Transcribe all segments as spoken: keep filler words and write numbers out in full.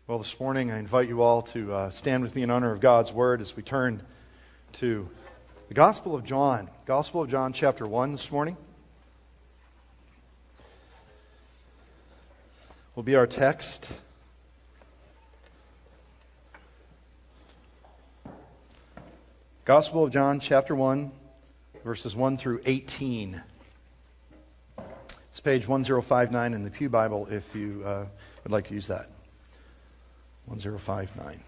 Well, this morning I invite you all to uh, stand with me in honor of God's Word as we turn to the Gospel of John. Gospel of John chapter one this morning will be our text. Gospel of John chapter one, verses one through eighteen. It's page one thousand fifty-nine in the Pew Bible if you uh, would like to use that. one thousand fifty-nine.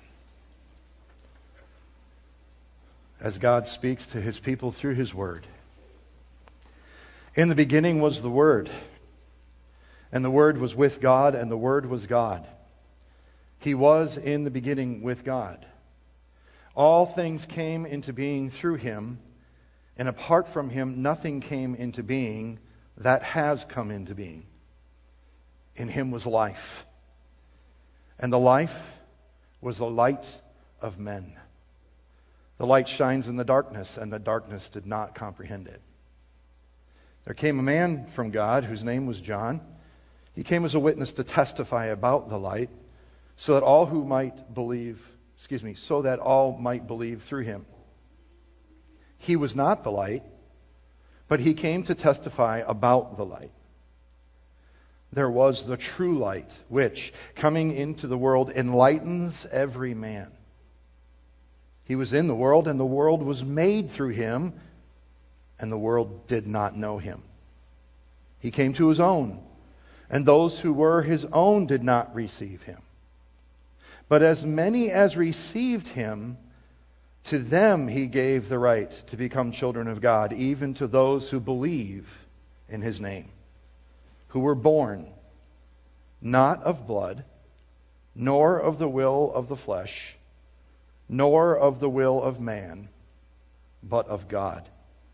As God speaks to His people through His Word. In the beginning was the Word, and the Word was with God, and the Word was God. He was in the beginning with God. All things came into being through Him, and apart from Him nothing came into being that has come into being. In Him was life, and the life was the light of men. The light shines in the darkness, and the darkness did not comprehend it. There came a man from God whose name was John. He came as a witness to testify about the light, so that all who might believe, excuse me, so that all might believe through him. He was not the light, but he came to testify about the light. There was the true light, which, coming into the world, enlightens every man. He was in the world, and the world was made through him, and the world did not know him. He came to his own, and those who were his own did not receive him. But as many as received him, to them he gave the right to become children of God, even to those who believe in his name, who were born not of blood, nor of the will of the flesh, nor of the will of man, but of God.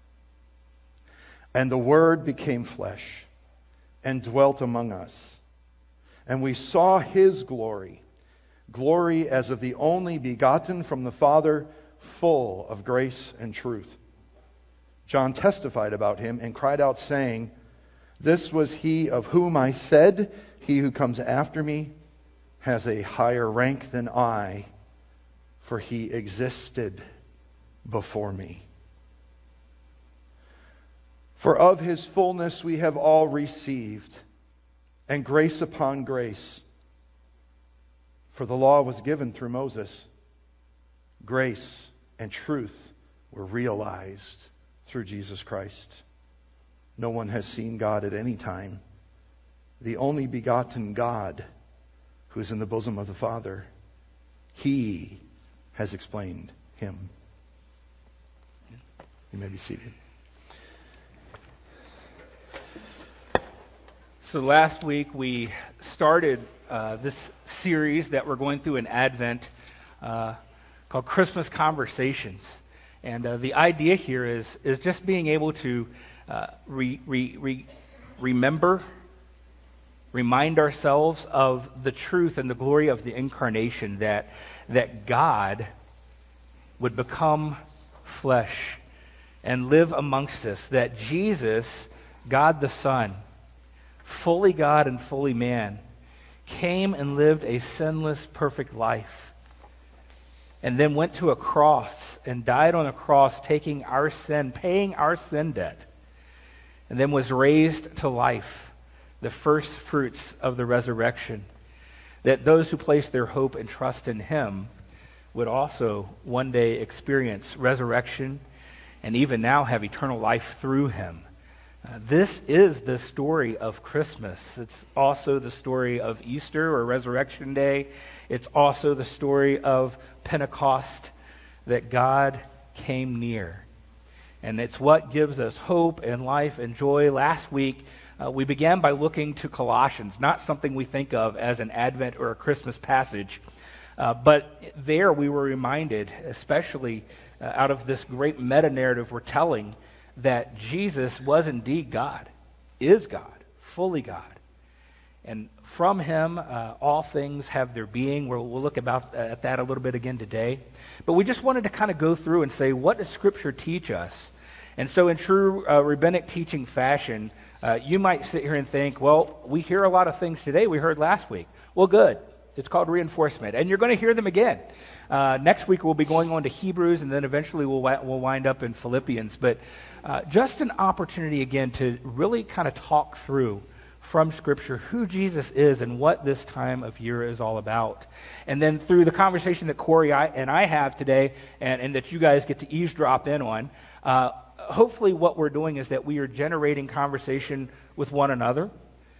And the Word became flesh and dwelt among us. And we saw His glory, glory as of the only begotten from the Father, full of grace and truth. John testified about Him and cried out, saying, "This was He of whom I said, He who comes after me has a higher rank than I, for He existed before me." For of His fullness we have all received, and grace upon grace. For the law was given through Moses. Grace and truth were realized through Jesus Christ. No one has seen God at any time. The only begotten God, who is in the bosom of the Father, He has explained Him. You may be seated. So last week we started uh, this series that we're going through in Advent uh, called Christmas Conversations. And uh, the idea here is is just being able to uh, re, re, re, remember, remind ourselves of the truth and the glory of the incarnation, that that God would become flesh and live amongst us, that Jesus, God the Son, fully God and fully man, came and lived a sinless, perfect life, and then went to a cross and died on a cross, taking our sin, paying our sin debt, and then was raised to life, the first fruits of the resurrection, that those who place their hope and trust in Him would also one day experience resurrection and even now have eternal life through Him. Uh, this is the story of Christmas. It's also the story of Easter or Resurrection Day. It's also the story of Pentecost, that God came near. And it's what gives us hope and life and joy. Last week, uh, we began by looking to Colossians, not something we think of as an Advent or a Christmas passage. Uh, but there we were reminded, especially uh, out of this great meta-narrative we're telling, that Jesus was indeed God, is God, fully God. And from Him, uh, all things have their being. We'll, we'll look about uh, at that a little bit again today. But we just wanted to kind of go through and say, what does Scripture teach us? And so in true uh, rabbinic teaching fashion, uh, you might sit here and think, well, we hear a lot of things today we heard last week. Well, good. It's called reinforcement. And you're going to hear them again. Uh, next week we'll be going on to Hebrews, and then eventually we'll, we'll wind up in Philippians. But uh, just an opportunity again to really kind of talk through from Scripture who Jesus is and what this time of year is all about. And then through the conversation that Corey and I have today, and, and that you guys get to eavesdrop in on, uh, hopefully what we're doing is that we are generating conversation with one another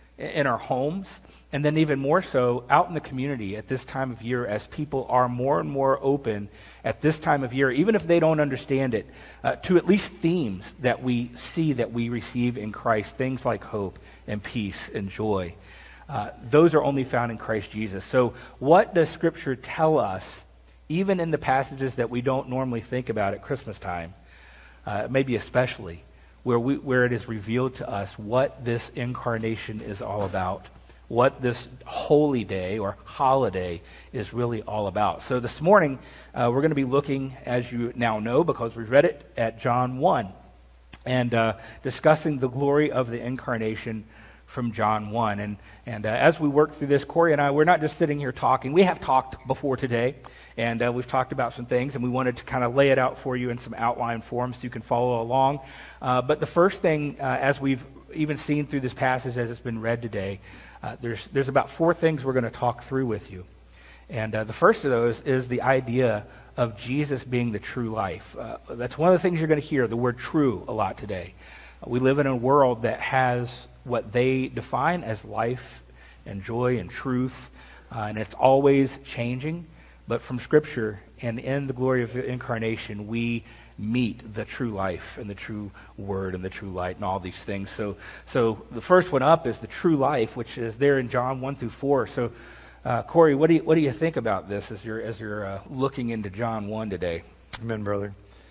in our homes, and then even more so out in the community at this time of year, as people are more and more open at this time of year, even if they don't understand it, uh, to at least themes that we see that we receive in Christ, things like hope and peace and joy. Uh, those are only found in Christ Jesus. So what does Scripture tell us, even in the passages that we don't normally think about at Christmas time, uh, maybe especially, where we, where it is revealed to us what this incarnation is all about, what this holy day or holiday is really all about. So this morning, uh, we're going to be looking, as you now know, because we've read it, at John one, and uh, discussing the glory of the incarnation from John one. And, and uh, as we work through this, Corey and I, we're not just sitting here talking. We have talked before today, and uh, we've talked about some things, and we wanted to kind of lay it out for you in some outline form so you can follow along. Uh, but the first thing, uh, as we've even seen through this passage as it's been read today, uh, there's there's about four things we're going to talk through with you. And uh, the first of those is the idea of Jesus being the true life. Uh, that's one of the things you're going to hear, the word true, a lot today. Uh, we live in a world that has what they define as life and joy and truth, uh, and it's always changing. But from Scripture and in the glory of the incarnation, we meet the true life and the true word and the true light and all these things. So so the first one up is the true life, which is there in John one through four. So uh, Corey, what do you what do you think about this as you're as you're uh, looking into John one today? Amen, brother.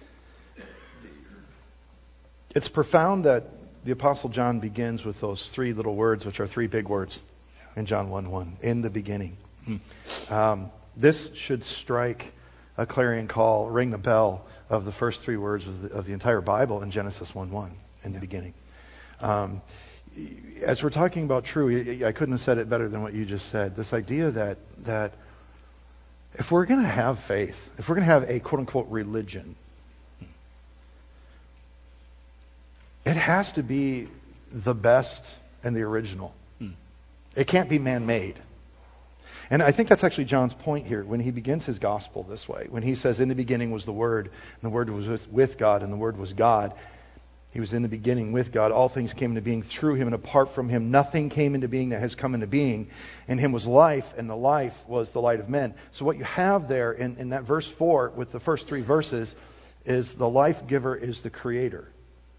It's profound that the Apostle John begins with those three little words, which are three big words in John one one, in the beginning. Hmm. Um, this should strike a clarion call, ring the bell of the first three words of the, of the entire Bible in Genesis one one, in the beginning. Um, as we're talking about true, I couldn't have said it better than what you just said. This idea that that if we're going to have faith, if we're going to have a quote-unquote religion, it has to be the best and the original. Hmm. It can't be man-made. And I think that's actually John's point here when he begins his gospel this way. When he says, in the beginning was the Word, and the Word was with, with God, and the Word was God. He was in the beginning with God. All things came into being through Him, and apart from Him, nothing came into being that has come into being. In Him was life, and the life was the light of men. So what you have there in, in that verse four, with the first three verses, is the life giver is the Creator.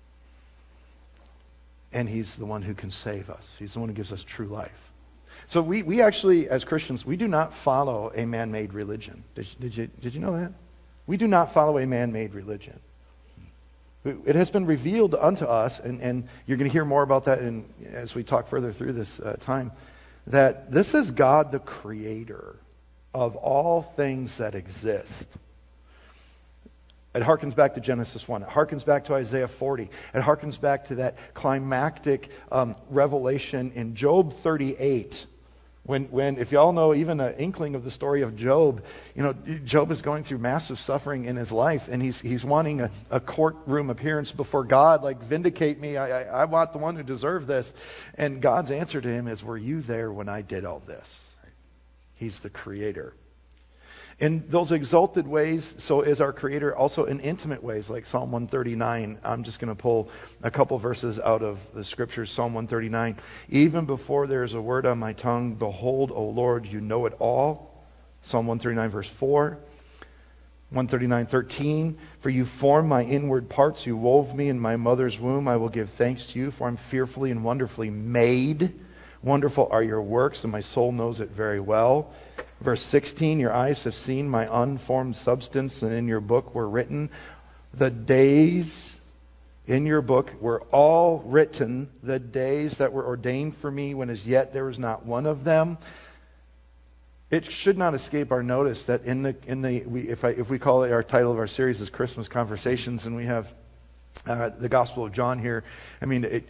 And He's the one who can save us. He's the one who gives us true life. So we, we actually, as Christians, we do not follow a man-made religion. Did, did you did you know that? We do not follow a man-made religion. It has been revealed unto us, and, and you're going to hear more about that in, as we talk further through this uh, time, that this is God the Creator of all things that exist. It harkens back to Genesis one. It harkens back to Isaiah forty. It harkens back to that climactic um, revelation in Job thirty-eight. When, when, if y'all know even an inkling of the story of Job, you know, Job is going through massive suffering in his life, and he's he's wanting a, a courtroom appearance before God, like, vindicate me. I, I I want the one who deserved this. And God's answer to him is, were you there when I did all this? He's the Creator. In those exalted ways, so is our Creator also in intimate ways, like Psalm one thirty-nine. I'm just going to pull a couple verses out of the Scriptures. Psalm one thirty-nine. Even before there is a word on my tongue, behold, O Lord, you know it all. Psalm one thirty-nine, verse four. one thirty-nine, thirteen. For you formed my inward parts, you wove me in my mother's womb. I will give thanks to you, for I'm fearfully and wonderfully made. Wonderful are your works, and my soul knows it very well. Verse sixteen, your eyes have seen my unformed substance, and in your book were written. The days in your book were all written, the days that were ordained for me, when as yet there was not one of them. It should not escape our notice that in the in the we, if I, if we call it, our title of our series is Christmas Conversations, and we have uh, the Gospel of John here. I mean, it,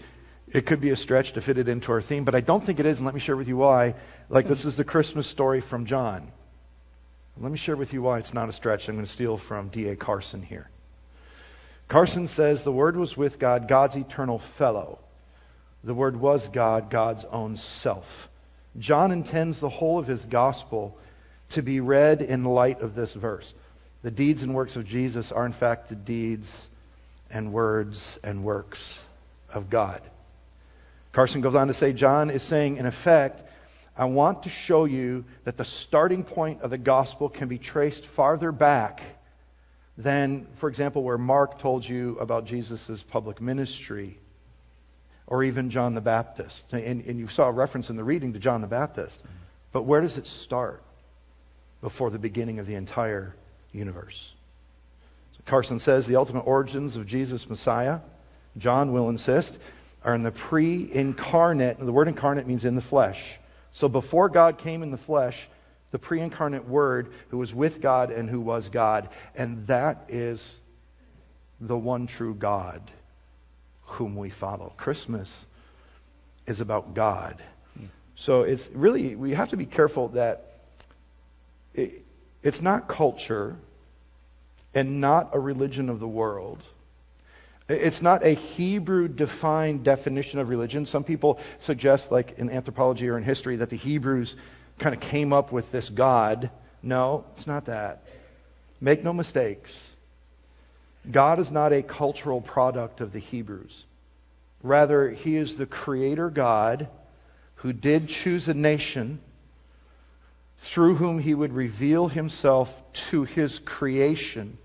It could be a stretch to fit it into our theme, but I don't think it is, and let me share with you why. Like, this is the Christmas story from John. Let me share with you why it's not a stretch. I'm going to steal from D A Carson here. Carson says, the Word was with God, God's eternal fellow. The Word was God, God's own self. John intends the whole of his gospel to be read in light of this verse. The deeds and works of Jesus are in fact the deeds and words and works of God. Carson goes on to say, John is saying, in effect, I want to show you that the starting point of the gospel can be traced farther back than, for example, where Mark told you about Jesus' public ministry, or even John the Baptist. And, and you saw a reference in the reading to John the Baptist. But where does it start before the beginning of the entire universe? So Carson says the ultimate origins of Jesus Messiah, John will insist, are in the pre-incarnate. The word incarnate means in the flesh. So before God came in the flesh, the pre-incarnate Word who was with God and who was God. And that is the one true God whom we follow. Christmas is about God. So it's really, we have to be careful that it, it's not culture and not a religion of the world. It's not a Hebrew-defined definition of religion. Some people suggest, like in anthropology or in history, that the Hebrews kind of came up with this God. No, it's not that. Make no mistakes. God is not a cultural product of the Hebrews. Rather, He is the Creator God who did choose a nation through whom He would reveal Himself to His creation,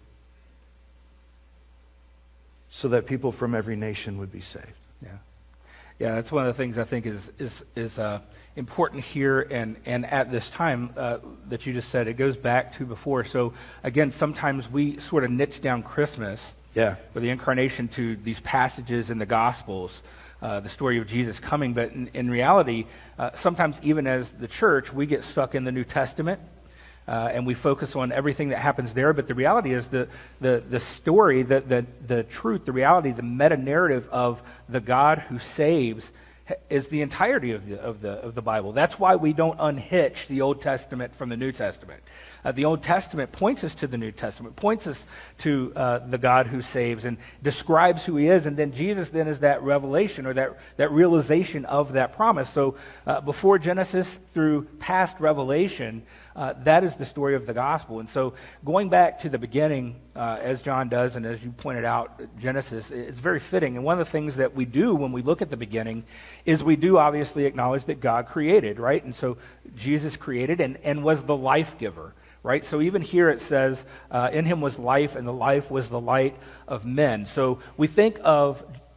so that people from every nation would be saved. Yeah, yeah. That's one of the things I think is is is uh, important here, and and at this time uh, that you just said, it goes back to before. So again, sometimes we sort of niche down Christmas, yeah, or the incarnation to these passages in the Gospels, uh, the story of Jesus coming. But in, in reality, uh, sometimes even as the church, we get stuck in the New Testament. Uh, and we focus on everything that happens there, but the reality is the the the story, the the the truth, the reality, the meta narrative of the God who saves is the entirety of the of the of the Bible. That's why we don't unhitch the Old Testament from the New Testament. Uh, the Old Testament points us to the New Testament, points us to uh, the God who saves, and describes who He is, and then Jesus then is that revelation or that that realization of that promise. So uh, before Genesis through past Revelation, uh, that is the story of the gospel. And so going back to the beginning, uh, as John does, and as you pointed out, Genesis, it's very fitting. And one of the things that we do when we look at the beginning is we do obviously acknowledge that God created, right? And so Jesus created and, and was the life giver. Right? So even here it says, uh, in Him was life, and the life was the light of men. So we think of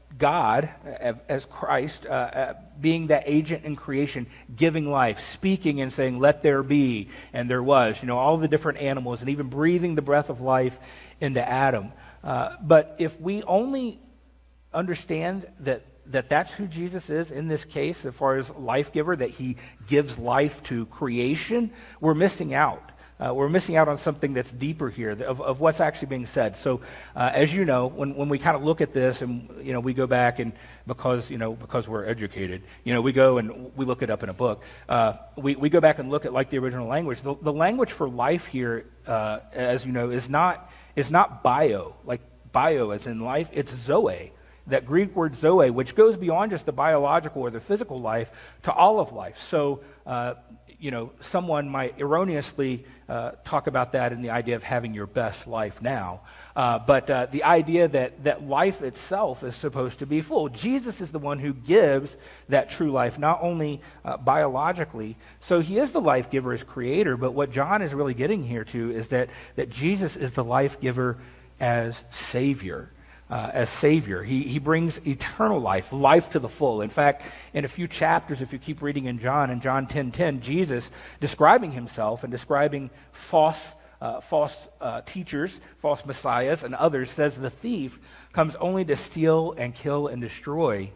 God as Christ uh, being that agent in creation, giving life, speaking and saying, let there be, and there was. You know, all the different animals, and even breathing the breath of life into Adam. Uh, but if we only understand that that that's who Jesus is in this case, as far as life giver, that He gives life to creation, we're missing out. Uh, we're missing out on something that's deeper here of, of what's actually being said. So, uh, as you know, when, when we kind of look at this, and you know, we go back and because you know because we're educated, you know, we go and we look it up in a book. Uh, we we go back and look at like the original language. The, the language for life here, uh, as you know, is not is not bio, like bio as in life. It's zoe. That Greek word zoe, which goes beyond just the biological or the physical life to all of life. So, uh, you know, someone might erroneously uh, talk about that in the idea of having your best life now. Uh, but uh, the idea that, that life itself is supposed to be full. Jesus is the one who gives that true life, not only uh, biologically. So He is the life giver as creator, but what John is really getting here to is that, that Jesus is the life giver as Savior. Uh, as Savior. He he brings eternal life, life to the full. In fact, in a few chapters, if you keep reading in John, in John ten ten, Jesus, describing Himself and describing false uh, false uh, teachers, false messiahs, and others, says the thief comes only to steal and kill and destroy.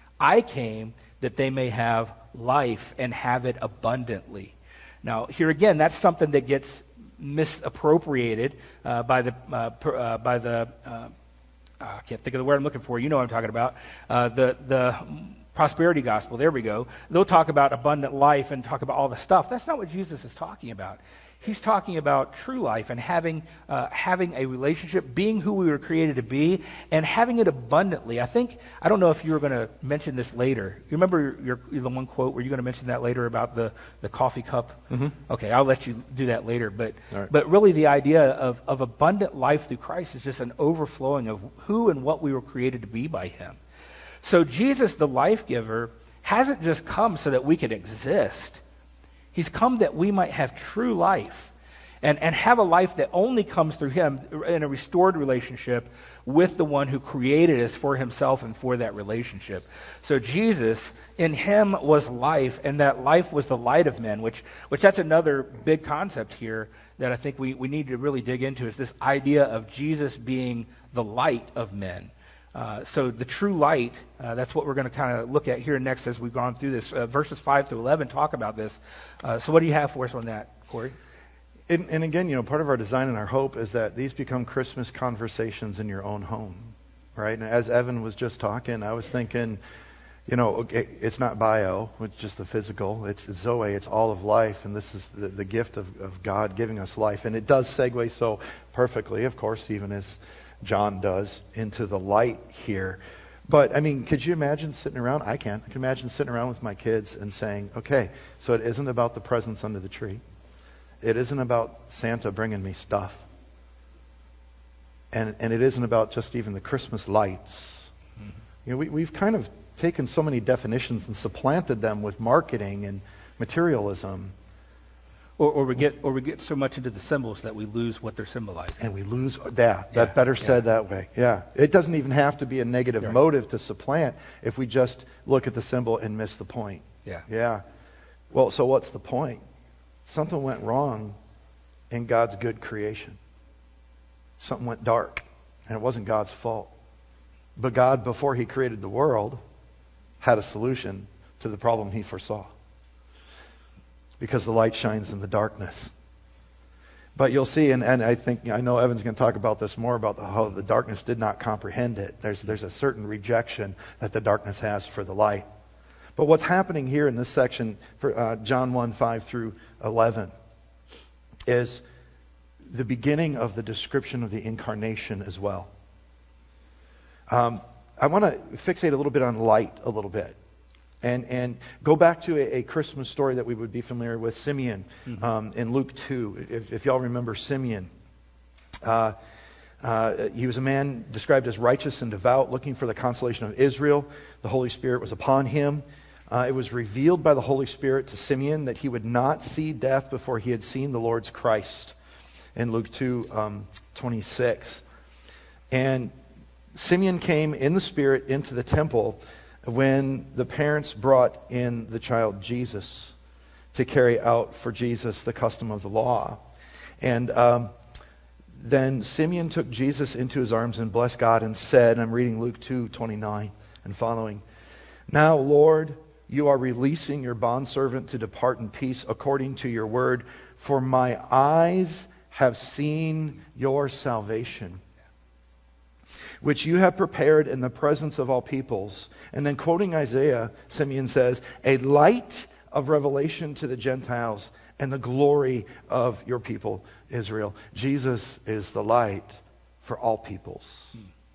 I came that they may have life and have it abundantly. Now, here again, that's something that gets misappropriated uh, by the uh, per, uh, by the uh, I can't think of the word I'm looking for. You know what I'm talking about. Uh, the the prosperity gospel, there we go, they'll talk about abundant life and talk about all the stuff. That's not what Jesus is talking about. He's talking about true life and having uh, having a relationship, being who we were created to be, and having it abundantly. I think, I don't know if you were going to mention this later. You remember your, your the one quote, were you going to mention that later about the, the coffee cup? Mm-hmm. Okay, I'll let you do that later. But right. but really the idea of, of abundant life through Christ is just an overflowing of who and what we were created to be by him. So Jesus, the life giver, hasn't just come so that we could exist. He's come that we might have true life and, and have a life that only comes through him in a restored relationship with the one who created us for himself and for that relationship. So Jesus, in him was life, and that life was the light of men, which which that's another big concept here that I think we, we need to really dig into, is this idea of Jesus being the light of men. Uh, so the true light, uh, that's what we're going to kind of look at here next as we've gone through this. Uh, verses five to eleven talk about this. Uh, so what do you have for us on that, Corey? And, and again, you know, part of our design and our hope is that these become Christmas conversations in your own home, right? And as Evan was just talking, I was thinking, you know, okay, it's not bio, it's just the physical. It's Zoe, it's all of life, and this is the, the gift of, of God giving us life. And it does segue so perfectly, of course, even as John does, into the light here. But, I mean, could you imagine sitting around? I can. I can imagine sitting around with my kids and saying, okay, so it isn't about the presents under the tree. It isn't about Santa bringing me stuff. And and it isn't about just even the Christmas lights. Mm-hmm. You know, we, we've kind of taken so many definitions and supplanted them with marketing and materialism. Or, or we get or we get so much into the symbols that we lose what they're symbolizing. And we lose that. That yeah, better yeah. said that way. Yeah. It doesn't even have to be a negative right. motive to supplant if we just look at the symbol and miss the point. Yeah. Yeah. Well, so what's the point? Something went wrong in God's good creation. Something went dark, and it wasn't God's fault. But God, before he created the world, had a solution to the problem he foresaw. Because the light shines in the darkness. But you'll see, and, and I think, I know Evan's going to talk about this more, about the, how the darkness did not comprehend it. There's, there's a certain rejection that the darkness has for the light. But what's happening here in this section, for uh, John one, five through eleven, is the beginning of the description of the incarnation as well. Um, I want to fixate a little bit on light a little bit. And and go back to a, a Christmas story that we would be familiar with, Simeon, mm-hmm. um, in Luke two. If, if y'all remember Simeon, uh, uh, he was a man described as righteous and devout, looking for the consolation of Israel. The Holy Spirit was upon him. Uh, it was revealed by the Holy Spirit to Simeon that he would not see death before he had seen the Lord's Christ, in Luke two, um, twenty-six. And Simeon came in the Spirit into the temple when the parents brought in the child Jesus to carry out for Jesus the custom of the law. And um, then Simeon took Jesus into his arms and blessed God and said, I'm reading Luke two twenty-nine and following, Now, Lord, you are releasing your bondservant to depart in peace according to your word, for my eyes have seen your salvation, which you have prepared in the presence of all peoples. And then quoting Isaiah, Simeon says, a light of revelation to the Gentiles and the glory of your people, Israel. Jesus is the light for all peoples.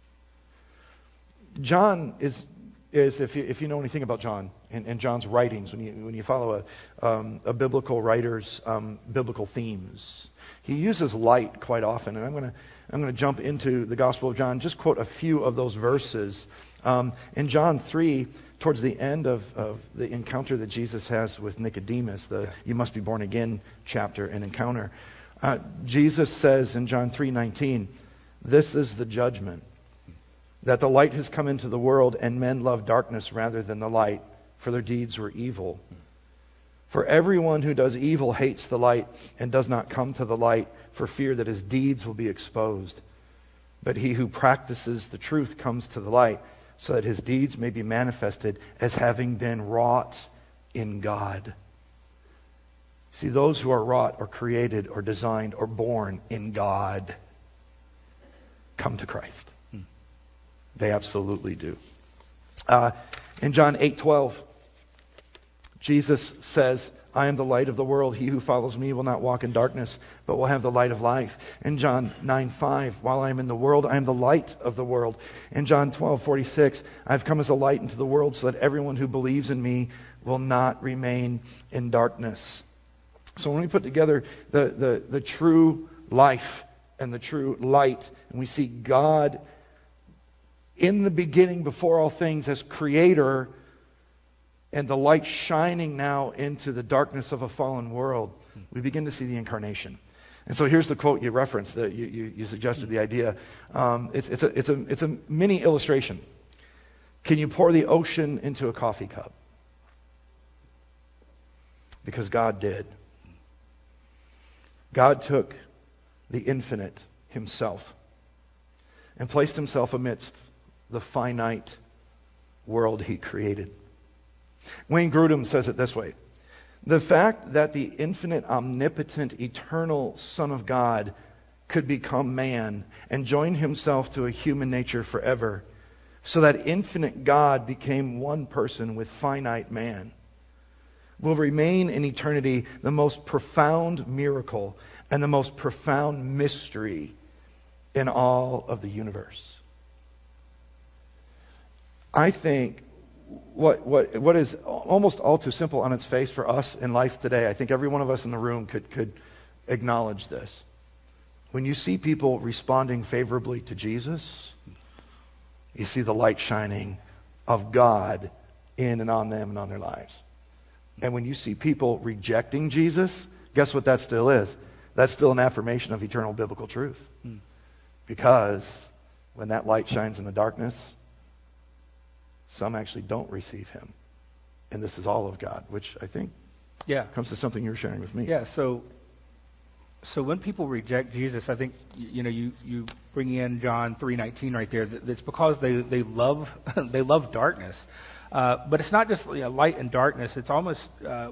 John is, is if you, if you know anything about John and, and John's writings, when you, when you follow a, um, a biblical writer's um, biblical themes, he uses light quite often. And I'm going to I'm going to jump into the Gospel of John, just quote a few of those verses. Um, in John three, towards the end of, of the encounter that Jesus has with Nicodemus, the yeah. you must be born again chapter and encounter, uh, Jesus says in John three nineteen, this is the judgment, that the light has come into the world and men love darkness rather than the light, for their deeds were evil. For everyone who does evil hates the light and does not come to the light for fear that his deeds will be exposed. But he who practices the truth comes to the light so that his deeds may be manifested as having been wrought in God. See, those who are wrought or created or designed or born in God come to Christ. Hmm. They absolutely do. Uh, In John eight twelve, Jesus says, I am the light of the world. He who follows me will not walk in darkness, but will have the light of life. In John nine five, while I am in the world, I am the light of the world. In John twelve forty-six, I've come as a light into the world so that everyone who believes in me will not remain in darkness. So when we put together the, the, the true life and the true light, and we see God in the beginning before all things as creator, and the light shining now into the darkness of a fallen world, we begin to see the incarnation. And so here's the quote you referenced, that you, you, you suggested the idea. Um, it's, it's, a, it's, a, it's a mini illustration. Can you pour the ocean into a coffee cup? Because God did. God took the infinite himself and placed himself amidst the finite world he created. Wayne Grudem says it this way: the fact that the infinite, omnipotent, eternal Son of God could become man and join himself to a human nature forever, so that infinite God became one person with finite man, will remain in eternity the most profound miracle and the most profound mystery in all of the universe. I think what what what is almost all too simple on its face for us in life today, I think every one of us in the room could could acknowledge this. When you see people responding favorably to Jesus, you see the light shining of God in and on them and on their lives. And when you see people rejecting Jesus, guess what that still is? That's still an affirmation of eternal biblical truth. Hmm. Because when that light shines in the darkness, some actually don't receive him. And this is all of God, which I think yeah. comes to something you were sharing with me. Yeah, so so when people reject Jesus, I think, you know, you, you bring in John three nineteen right there. It's because they, they love they love darkness. Uh, but it's not just, you know, light and darkness. It's almost uh,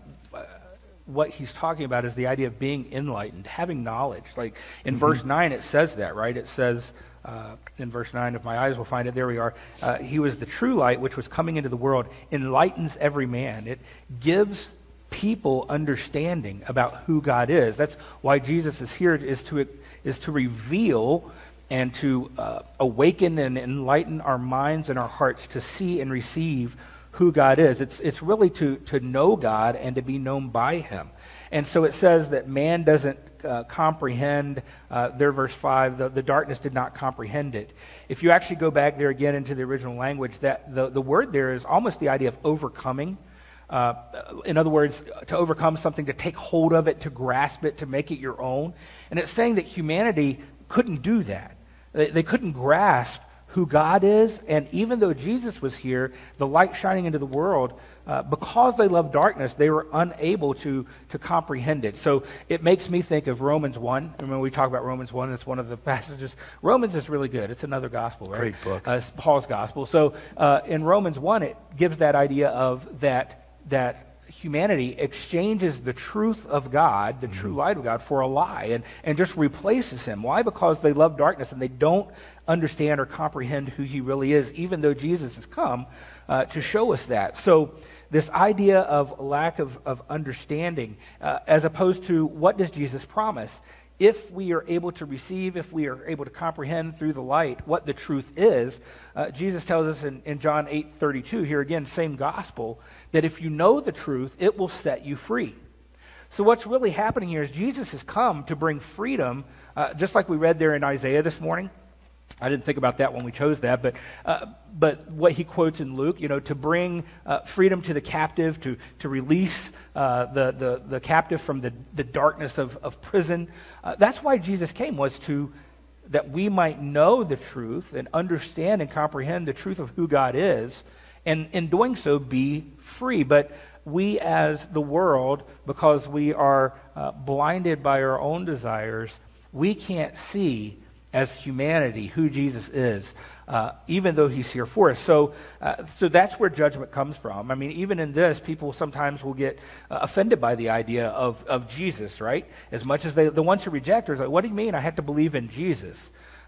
what he's talking about is the idea of being enlightened, having knowledge. Like in mm-hmm. verse nine, it says that, right? It says uh, in verse nine, if my eyes will find it, there we are. Uh, he was the true light which was coming into the world, enlightens every man. It gives people understanding about who God is. That's why Jesus is here, is to is to reveal and to uh, awaken and enlighten our minds and our hearts to see and receive who God is. It's it's really to to know God and to be known by him. And so it says that man doesn't uh, comprehend, uh, there verse five, the, the darkness did not comprehend it. If you actually go back there again into the original language, that the, the word there is almost the idea of overcoming. Uh, in other words, to overcome something, to take hold of it, to grasp it, to make it your own. And it's saying that humanity couldn't do that. They, they couldn't grasp who God is. And even though Jesus was here, the light shining into the world, uh, because they loved darkness, they were unable to to comprehend it. So it makes me think of Romans one. And when we talk about Romans one, it's one of the passages. Romans is really good. It's another gospel, right? Great book. Uh, it's Paul's gospel. So uh, in Romans one, it gives that idea of that that humanity exchanges the truth of God, the mm-hmm. true light of God, for a lie and, and just replaces him. Why? Because they love darkness and they don't understand or comprehend who he really is, even though Jesus has come uh, to show us that. So this idea of lack of, of understanding, uh, as opposed to what does Jesus promise? If we are able to receive, if we are able to comprehend through the light what the truth is, uh, Jesus tells us in, in John eight thirty-two, here again, same gospel, that if you know the truth, it will set you free. So what's really happening here is Jesus has come to bring freedom, uh, just like we read there in Isaiah this morning. I didn't think about that when we chose that, but uh, but what he quotes in Luke, you know, to bring uh, freedom to the captive, to to release uh, the, the the captive from the, the darkness of, of prison. Uh, that's why Jesus came, was to that we might know the truth and understand and comprehend the truth of who God is, and in doing so be free. But we as the world, because we are uh, blinded by our own desires, we can't see as humanity who Jesus is, uh, even though he's here for us. So uh, so that's where judgment comes from. I mean, even in this, people sometimes will get uh, offended by the idea of, of Jesus, right? As much as they, the ones who reject are like, what do you mean I have to believe in Jesus?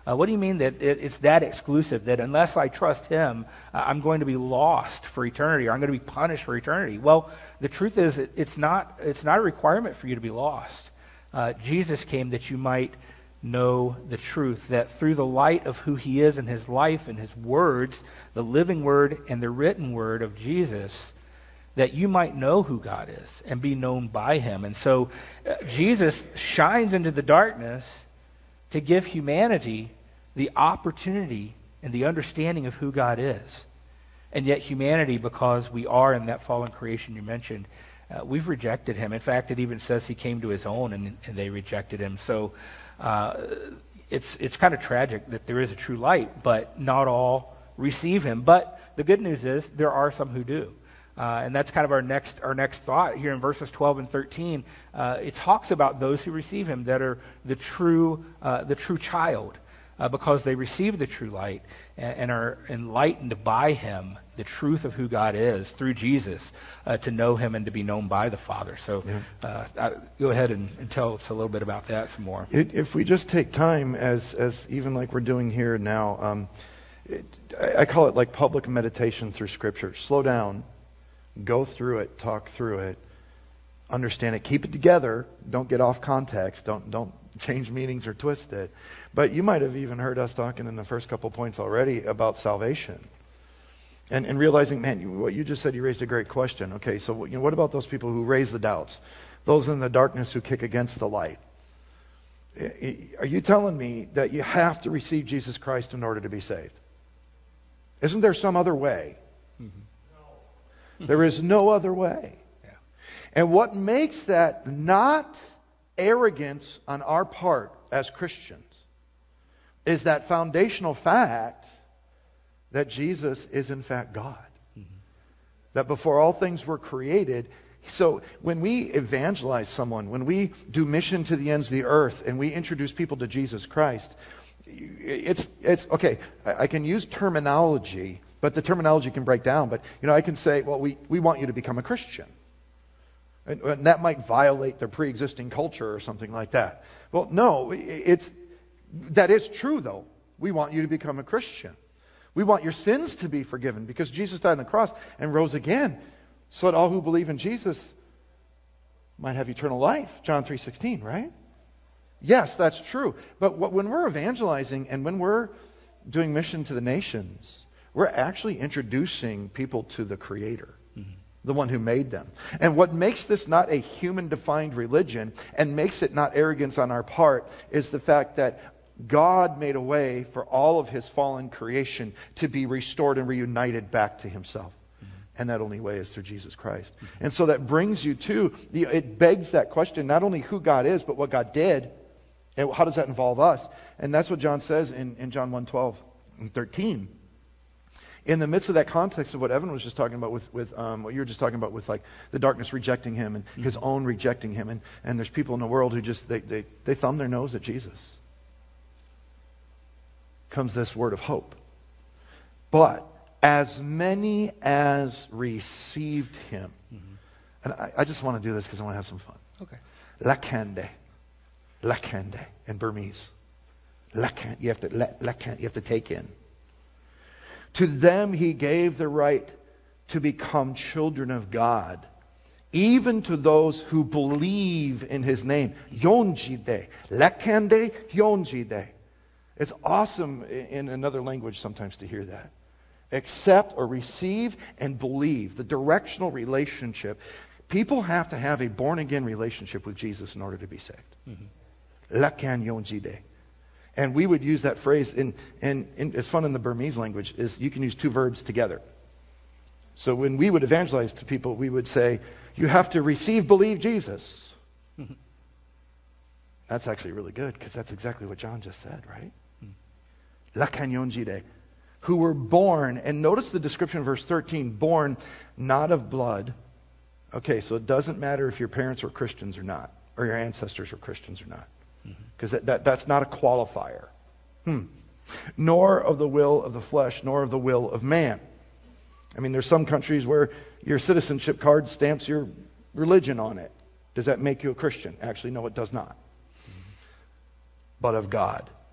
Uh, what do you mean that it, it's that exclusive, that unless I trust him, uh, I'm going to be lost for eternity, or I'm going to be punished for eternity? Well, the truth is, it, it's not it's not a requirement for you to be lost. Uh, Jesus came that you might know the truth, that through the light of who he is in his life and his words, the living word and the written word of Jesus, that you might know who God is and be known by him. And so uh, Jesus shines into the darkness to give humanity the opportunity and the understanding of who God is. And yet humanity, because we are in that fallen creation you mentioned, uh, we've rejected him. In fact, it even says he came to his own and, and they rejected him. So uh, it's it's kind of tragic that there is a true light, but not all receive him. But the good news is there are some who do. Uh, and that's kind of our next our next thought here in verses twelve and thirteen. Uh, it talks about those who receive him, that are the true uh, the true child, uh, because they receive the true light and, and are enlightened by him, the truth of who God is through Jesus, uh, to know him and to be known by the Father. So yeah. uh, I, go ahead and, and tell us a little bit about that some more. It, if we just take time, as as even like we're doing here now, um, it, I, I call it like public meditation through Scripture. Slow down. Go through it, talk through it, understand it, keep it together. Don't get off context. Don't don't change meanings or twist it. But you might have even heard us talking in the first couple points already about salvation, and and realizing, man, you, what you just said, you raised a great question. Okay, so you know, what about those people who raise the doubts, those in the darkness who kick against the light? Are you telling me that you have to receive Jesus Christ in order to be saved? Isn't there some other way? Mm-hmm. There is no other way. Yeah. And what makes that not arrogance on our part as Christians is that foundational fact that Jesus is in fact God. Mm-hmm. That before all things were created. So when we evangelize someone, when we do mission to the ends of the earth and we introduce people to Jesus Christ, it's it's okay, I, I can use terminology, but the terminology can break down. But, you know, I can say, well, we, we want you to become a Christian. And, and that might violate their pre-existing culture or something like that. Well, no, it's that is true, though. We want you to become a Christian. We want your sins to be forgiven because Jesus died on the cross and rose again so that all who believe in Jesus might have eternal life. John three sixteen, right? Yes, that's true. But what, when we're evangelizing and when we're doing mission to the nations, we're actually introducing people to the Creator, mm-hmm. the one who made them. And what makes this not a human-defined religion and makes it not arrogance on our part is the fact that God made a way for all of his fallen creation to be restored and reunited back to himself. Mm-hmm. And that only way is through Jesus Christ. Mm-hmm. And so that brings you to, it begs that question, not only who God is, but what God did. And how does that involve us? And that's what John says in, in John one twelve and thirteen. In the midst of that context of what Evan was just talking about with, with um, what you were just talking about with like the darkness rejecting him and mm-hmm. his own rejecting him. And, and there's people in the world who just, they, they, they thumb their nose at Jesus. Comes this word of hope. But as many as received him. Mm-hmm. And I, I just want to do this because I want to have some fun. Okay. Lakande. Lakande in Burmese. Lakande. You have to, lakande, you have to take in. To them he gave the right to become children of God, even to those who believe in his name. Yonjide. Lakande Yonjide. It's awesome in another language sometimes to hear that. Accept or receive and believe. The directional relationship. People have to have a born-again relationship with Jesus in order to be saved. Mm-hmm. Lakan Yonjide. And we would use that phrase, in, in, in, it's fun in the Burmese language, is you can use two verbs together. So when we would evangelize to people, we would say, you have to receive, believe Jesus. Mm-hmm. That's actually really good, because that's exactly what John just said, right? Mm-hmm. Lakanyonjide, who were born, and notice the description of verse thirteen, born not of blood. Okay, so it doesn't matter if your parents were Christians or not, or your ancestors were Christians or not. Because that, that, that's not a qualifier. Hmm. Nor of the will of the flesh, nor of the will of man. I mean, there's some countries where your citizenship card stamps your religion on it. Does that make you a Christian? Actually, no, it does not. Mm-hmm. But of God.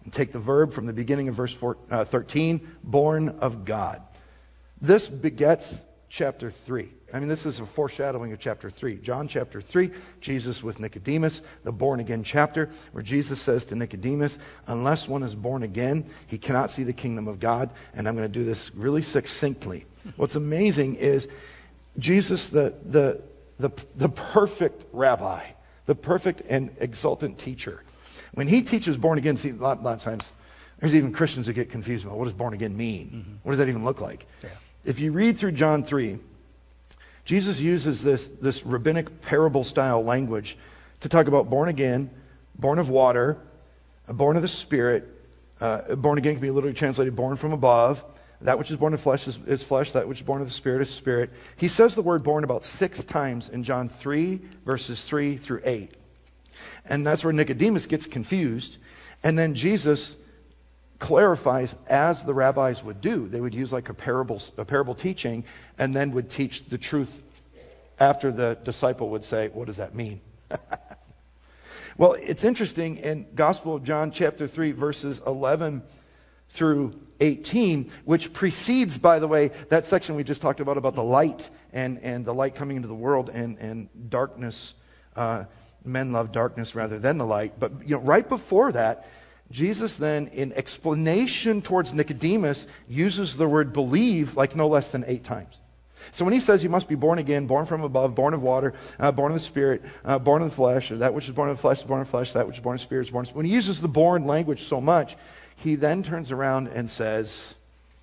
And take the verb from the beginning of verse four, uh, thirteen, born of God. This begets chapter three. I mean, this is a foreshadowing of chapter three. John chapter three, Jesus with Nicodemus, the born again chapter, where Jesus says to Nicodemus, unless one is born again, he cannot see the kingdom of God. And I'm going to do this really succinctly. What's amazing is Jesus, the, the, the, the perfect rabbi, the perfect and exultant teacher. When he teaches born again, see, a lot, a lot of times, there's even Christians that get confused about what does born again mean? Mm-hmm. What does that even look like? Yeah. If you read through John three, Jesus uses this, this rabbinic parable-style language to talk about born again, born of water, born of the Spirit. Uh, born again can be literally translated born from above. That which is born of flesh is, is flesh. That which is born of the Spirit is spirit. He says the word born about six times in John three, verses three through eight. And that's where Nicodemus gets confused. And then Jesus clarifies as the rabbis would do. They would use like a parable, a parable teaching, and then would teach the truth after the disciple would say, what does that mean? Well, it's interesting in Gospel of John chapter three, verses eleven through eighteen, which precedes, by the way, that section we just talked about, about the light and, and the light coming into the world and, and darkness. Uh, men love darkness rather than the light. But you know, right before that, Jesus then, in explanation towards Nicodemus, uses the word believe like no less than eight times. So when he says you must be born again, born from above, born of water, uh, born of the Spirit, uh, born of the flesh, or that which is born of the flesh is born of flesh, that which is born of the Spirit is born of... When he uses the born language so much, he then turns around and says,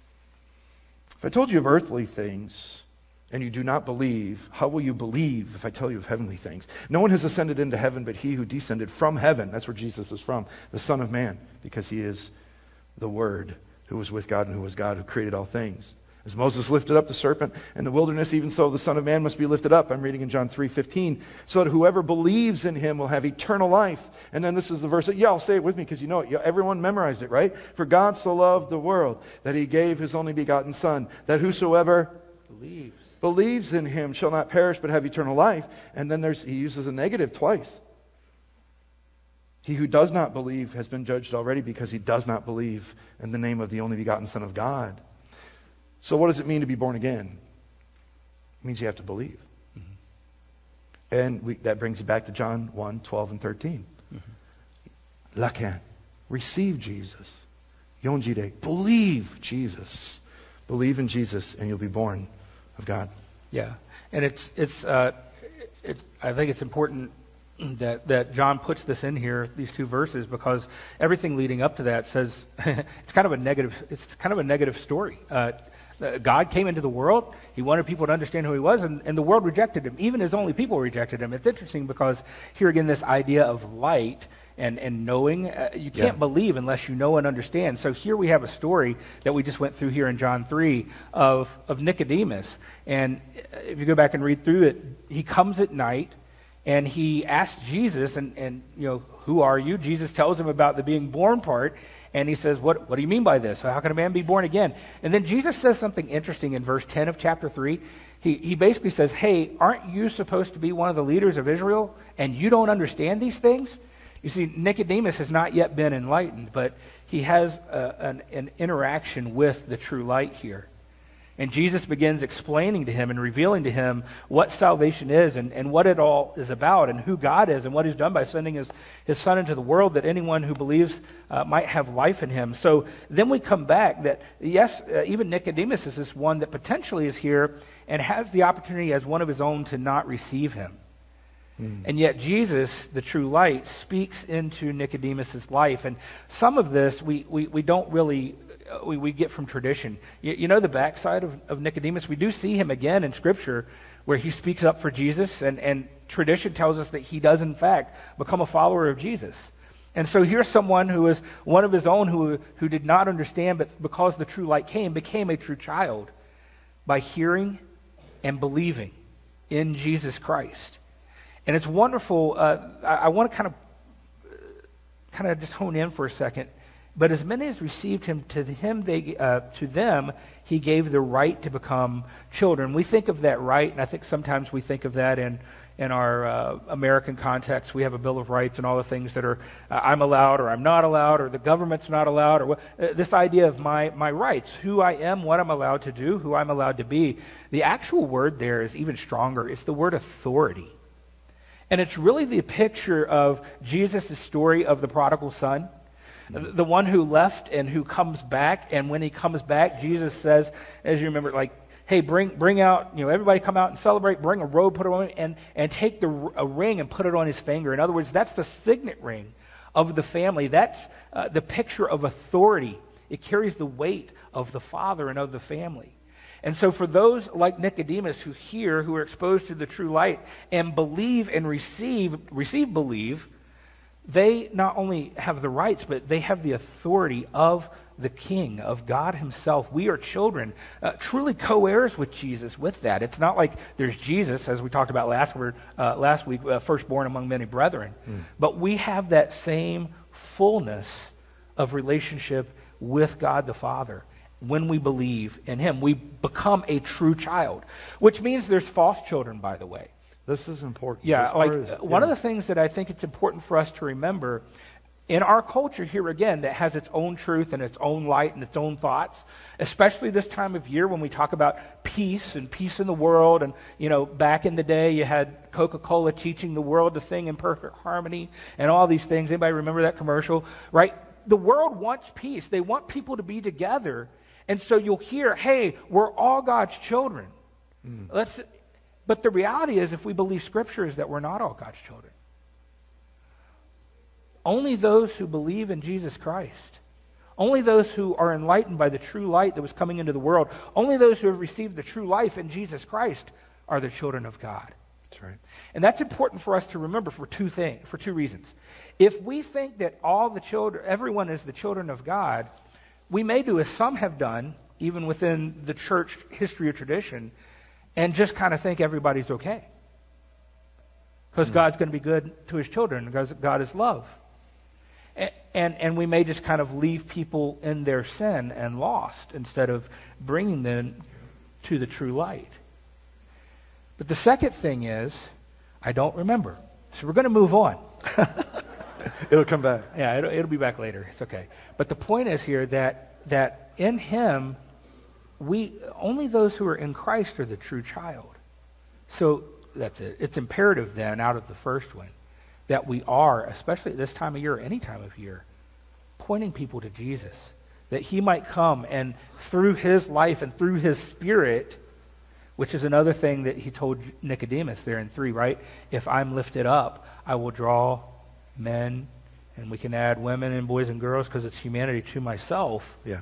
if I told you of earthly things and you do not believe, how will you believe if I tell you of heavenly things? No one has ascended into heaven but he who descended from heaven. That's where Jesus is from, the Son of Man, because he is the Word who was with God and who was God, who created all things. As Moses lifted up the serpent in the wilderness, even so the Son of Man must be lifted up. I'm reading in John three fifteen. So that whoever believes in him will have eternal life. And then this is the verse. That, yeah, I'll say it with me because you know it. Everyone memorized it, right? For God so loved the world that he gave his only begotten Son, that whosoever believes believes in him shall not perish but have eternal life. And then there's he uses a negative twice. He who does not believe has been judged already because he does not believe in the name of the only begotten Son of God. So what does it mean to be born again? It means you have to believe. Mm-hmm. And we, that brings you back to John one, twelve, and thirteen. Mm-hmm. Lacan, receive Jesus. Yonjide, believe Jesus. Believe in Jesus and you'll be born of God. Yeah, and it's it's uh, it, I think it's important that that John puts this in here, these two verses, because everything leading up to that says it's kind of a negative. It's kind of a negative story. Uh, God came into the world. He wanted people to understand who he was, and, and the world rejected him. Even his only people rejected him. It's interesting because here again, this idea of light and, and knowing, uh, you can't yeah. believe unless you know and understand. So here we have a story that we just went through here in John three of, of Nicodemus. And if you go back and read through it, he comes at night and he asks Jesus, and, and you know, who are you? Jesus tells him about the being born part. And he says, what, what do you mean by this? How can a man be born again? And then Jesus says something interesting in verse ten of chapter three. He, he basically says, hey, aren't you supposed to be one of the leaders of Israel and you don't understand these things? You see, Nicodemus has not yet been enlightened, but he has a, an, an interaction with the true light here. And Jesus begins explaining to him and revealing to him what salvation is and, and what it all is about and who God is and what he's done by sending his, his Son into the world that anyone who believes uh, might have life in him. So then we come back that, yes, uh, even Nicodemus is this one that potentially is here and has the opportunity as one of his own to not receive him. Mm. And yet Jesus, the true light, speaks into Nicodemus's life. And some of this we, we, we don't really... We, we get from tradition. You, you know the backside of, of Nicodemus? We do see him again in Scripture where he speaks up for Jesus, and, and tradition tells us that he does in fact become a follower of Jesus. And so here's someone who is one of his own who, who did not understand, but because the true light came, became a true child by hearing and believing in Jesus Christ. And it's wonderful. Uh, I, I want to kind of kind of just hone in for a second. But as many as received him, to him they uh, to them he gave the right to become children. We think of that right, and I think sometimes we think of that in in our uh, American context, we have a Bill of Rights and all the things that are uh, I'm allowed or I'm not allowed or the government's not allowed, or what, uh, this idea of my, my rights, who I am, what I'm allowed to do, who I'm allowed to be. The actual word there is even stronger. It's the word authority. And it's really the picture of Jesus' story of the prodigal son. The one who left and who comes back, and when he comes back, Jesus says, as you remember, like, hey, bring bring out, you know, everybody come out and celebrate, bring a robe, put it on, and, and take the a ring and put it on his finger. In other words, that's the signet ring of the family. That's uh, the picture of authority. It carries the weight of the father and of the family. And so for those like Nicodemus who hear, who are exposed to the true light, and believe and receive, receive, believe, they not only have the rights, but they have the authority of the King, of God himself. We are children, uh, truly co-heirs with Jesus with that. It's not like there's Jesus, as we talked about last, word, uh, last week, uh, firstborn among many brethren. Mm. But we have that same fullness of relationship with God the Father. When we believe in him, we become a true child, which means there's false children, by the way. This is important. Yeah, like as, one know. of the things that I think it's important for us to remember in our culture here again that has its own truth and its own light and its own thoughts, especially this time of year when we talk about peace and peace in the world. And, you know, back in the day you had Coca-Cola teaching the world to sing in perfect harmony and all these things. Anybody remember that commercial? Right? The world wants peace. They want people to be together. And so you'll hear, hey, we're all God's children. Mm. Let's... But the reality is, if we believe Scripture, is that we're not all God's children. Only those who believe in Jesus Christ, only those who are enlightened by the true light that was coming into the world, only those who have received the true life in Jesus Christ are the children of God. That's right. And that's important for us to remember for two things, for two reasons. If we think that all the children, everyone is the children of God, we may do as some have done, even within the church history or tradition, and just kind of think everybody's okay. Because mm. God's going to be good to his children, because God is love. And, and and we may just kind of leave people in their sin and lost instead of bringing them to the true light. But the second thing is, I don't remember. So we're going to move on. It'll come back. Yeah, it'll, it'll be back later. It's okay. But the point is here that that in him, we only those who are in Christ are the true child. So that's it. It's imperative then, out of the first one, that we are, especially at this time of year, or any time of year, pointing people to Jesus, that he might come and through his life and through his Spirit, which is another thing that he told Nicodemus there in three, right? If I'm lifted up, I will draw men, and we can add women and boys and girls because it's humanity, to myself. Yeah.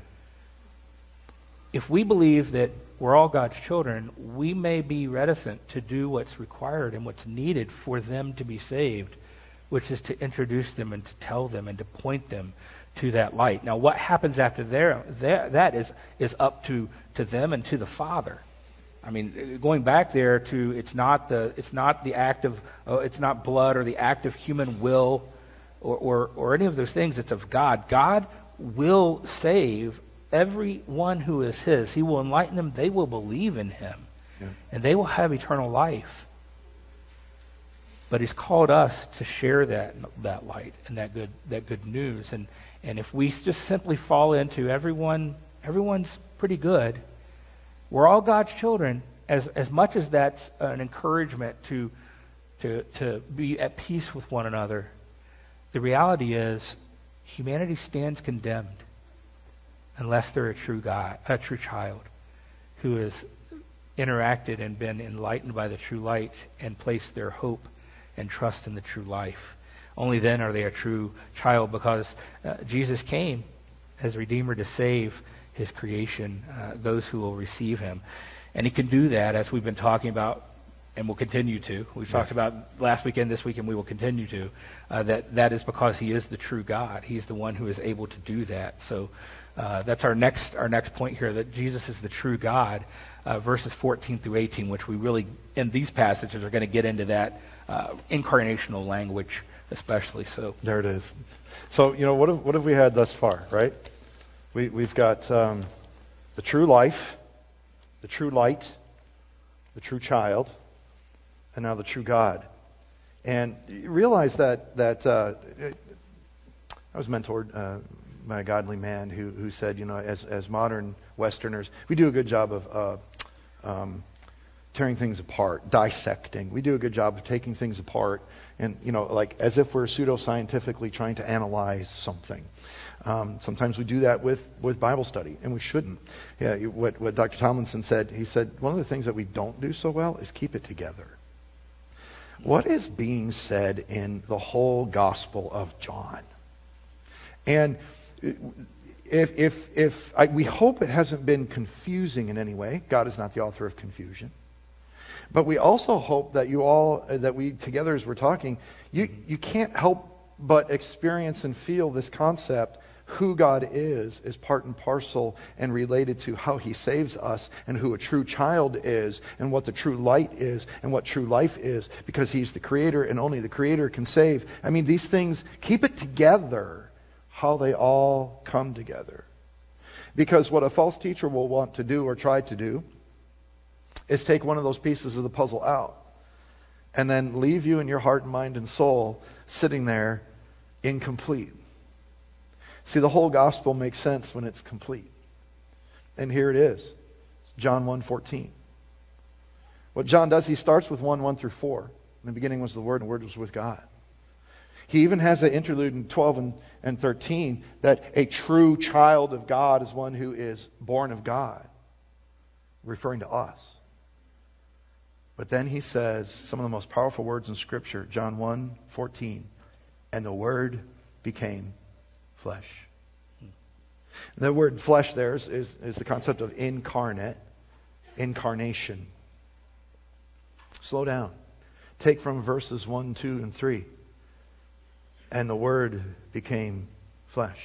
If we believe that we're all God's children, we may be reticent to do what's required and what's needed for them to be saved, which is to introduce them and to tell them and to point them to that light. Now, what happens after there, there that is is up to, to them and to the Father. I mean, going back there to it's not the it's not the act of uh, it's not blood or the act of human will or, or or any of those things. It's of God. God will save everyone who is his. He will enlighten them. They will believe in him, yeah. And they will have eternal life. But he's called us to share that that light and that good that good news. And and if we just simply fall into everyone everyone's pretty good. We're all God's children, as as much as that's an encouragement to to to be at peace with one another. The reality is humanity stands condemned unless they're a true God, a true child who has interacted and been enlightened by the true light and placed their hope and trust in the true life. Only then are they a true child, because uh, Jesus came as Redeemer to save his creation, uh, those who will receive him. And he can do that, as we've been talking about, and will continue to. We've talked about last weekend, this week, and we will continue to. Uh, that that is because he is the true God. He's the one who is able to do that. So uh, that's our next our next point here, that Jesus is the true God. Uh, verses fourteen through eighteen, which we really, in these passages, are going to get into that uh, incarnational language, especially. So there it is. So, you know, what have, what have we had thus far, right? We, we've got um, the true life, the true light, the true child, and now the true God. And you realize that, that uh, I was mentored uh, by a godly man who, who said, you know, as, as modern Westerners, we do a good job of uh, um, tearing things apart, dissecting. We do a good job of taking things apart and, you know, like as if we're pseudoscientifically trying to analyze something. Um, sometimes we do that with, with Bible study, and we shouldn't. Yeah, you- what, what Doctor Tomlinson said, he said, one of the things that we don't do so well is keep it together. What is being said in the whole Gospel of John? And if, if, if I, we hope it hasn't been confusing in any way. God is not the author of confusion. But we also hope that you all, that we together as we're talking, you, you can't help but experience and feel this concept, who God is, is part and parcel and related to how He saves us and who a true child is and what the true light is and what true life is, because He's the Creator and only the Creator can save. I mean, these things, keep it together, how they all come together. Because what a false teacher will want to do or try to do is take one of those pieces of the puzzle out and then leave you in your heart and mind and soul sitting there incomplete. See, the whole gospel makes sense when it's complete. And here it is. John one fourteen. What John does, he starts with one, one through four. In the beginning was the Word, and the Word was with God. He even has an interlude in twelve and, and thirteen that a true child of God is one who is born of God, referring to us. But then he says some of the most powerful words in Scripture, John one fourteen, and the Word became flesh. The word flesh there is, is, is the concept of incarnate, incarnation. Slow down. Take from verses one, two, and three. And the Word became flesh.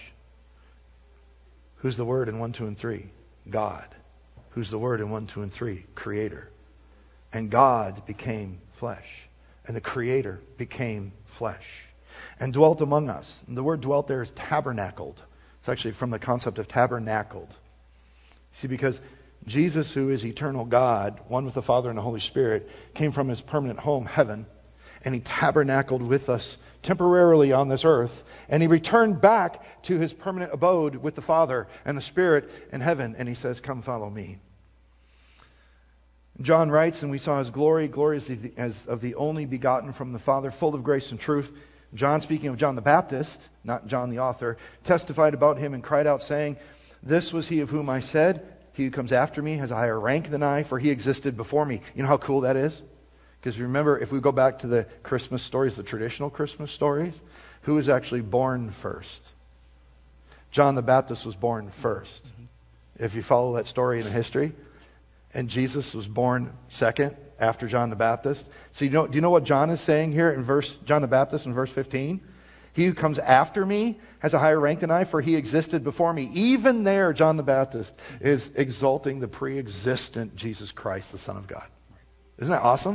Who's the Word in one, two, and three? God. Who's the Word in one, two, and three? Creator. And God became flesh. And the Creator became flesh. And dwelt among us. And the word dwelt there is tabernacled. It's actually from the concept of tabernacled. See, because Jesus, who is eternal God, one with the Father and the Holy Spirit, came from His permanent home, heaven, and He tabernacled with us temporarily on this earth, and He returned back to His permanent abode with the Father and the Spirit in heaven, and He says, come follow me. John writes, and we saw His glory, glory as, the, as of the only begotten from the Father, full of grace and truth. John, speaking of John the Baptist, not John the author, testified about Him and cried out, saying, this was He of whom I said, he who comes after me has a higher rank than I, for He existed before me. You know how cool that is? Because remember, if we go back to the Christmas stories, the traditional Christmas stories, who was actually born first? John the Baptist was born first. Mm-hmm. If you follow that story in the history. And Jesus was born second after John the Baptist. So you know, do you know what John is saying here in verse John the Baptist in verse fifteen? He who comes after me has a higher rank than I, for he existed before me. Even there, John the Baptist is exalting the pre-existent Jesus Christ, the Son of God. Isn't that awesome?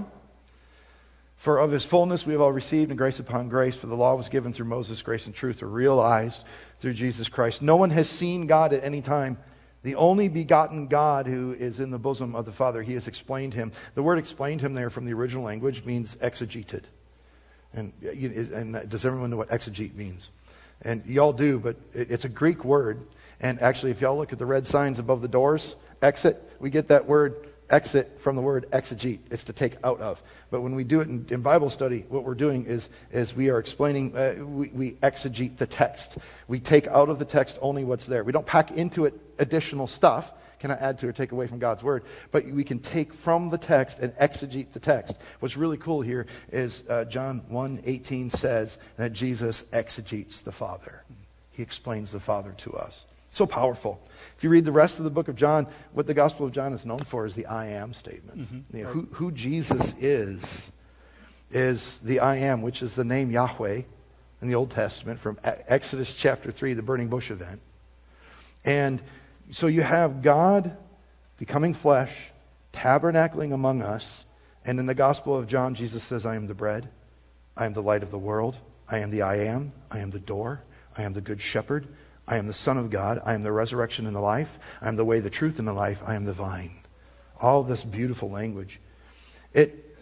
For of His fullness we have all received, and grace upon grace. For the law was given through Moses, grace and truth are realized through Jesus Christ. No one has seen God at any time. The only begotten God who is in the bosom of the Father, He has explained Him. The word explained Him there from the original language means exegeted. And, and does everyone know what exegete means? And y'all do, but it's a Greek word. And actually, if y'all look at the red signs above the doors, exit, we get that word exit from the word exegete. It's to take out of. But when we do it in, in Bible study, what we're doing is, is we are explaining, uh, we, we exegete the text. We take out of the text only what's there. We don't pack into it additional stuff, cannot add to or take away from God's Word, but we can take from the text and exegete the text. What's really cool here is uh, John one eighteen says that Jesus exegetes the Father. He explains the Father to us. So powerful. If you read the rest of the book of John, what the Gospel of John is known for is the I am statement. Mm-hmm. You know, who, who Jesus is, is the I am, which is the name Yahweh in the Old Testament from Exodus chapter three, the burning bush event. And so you have God becoming flesh, tabernacling among us. And in the Gospel of John, Jesus says, I am the bread. I am the light of the world. I am the I am. I am the door. I am the good shepherd. I am the Son of God. I am the resurrection and the life. I am the way, the truth, and the life. I am the vine. All this beautiful language. It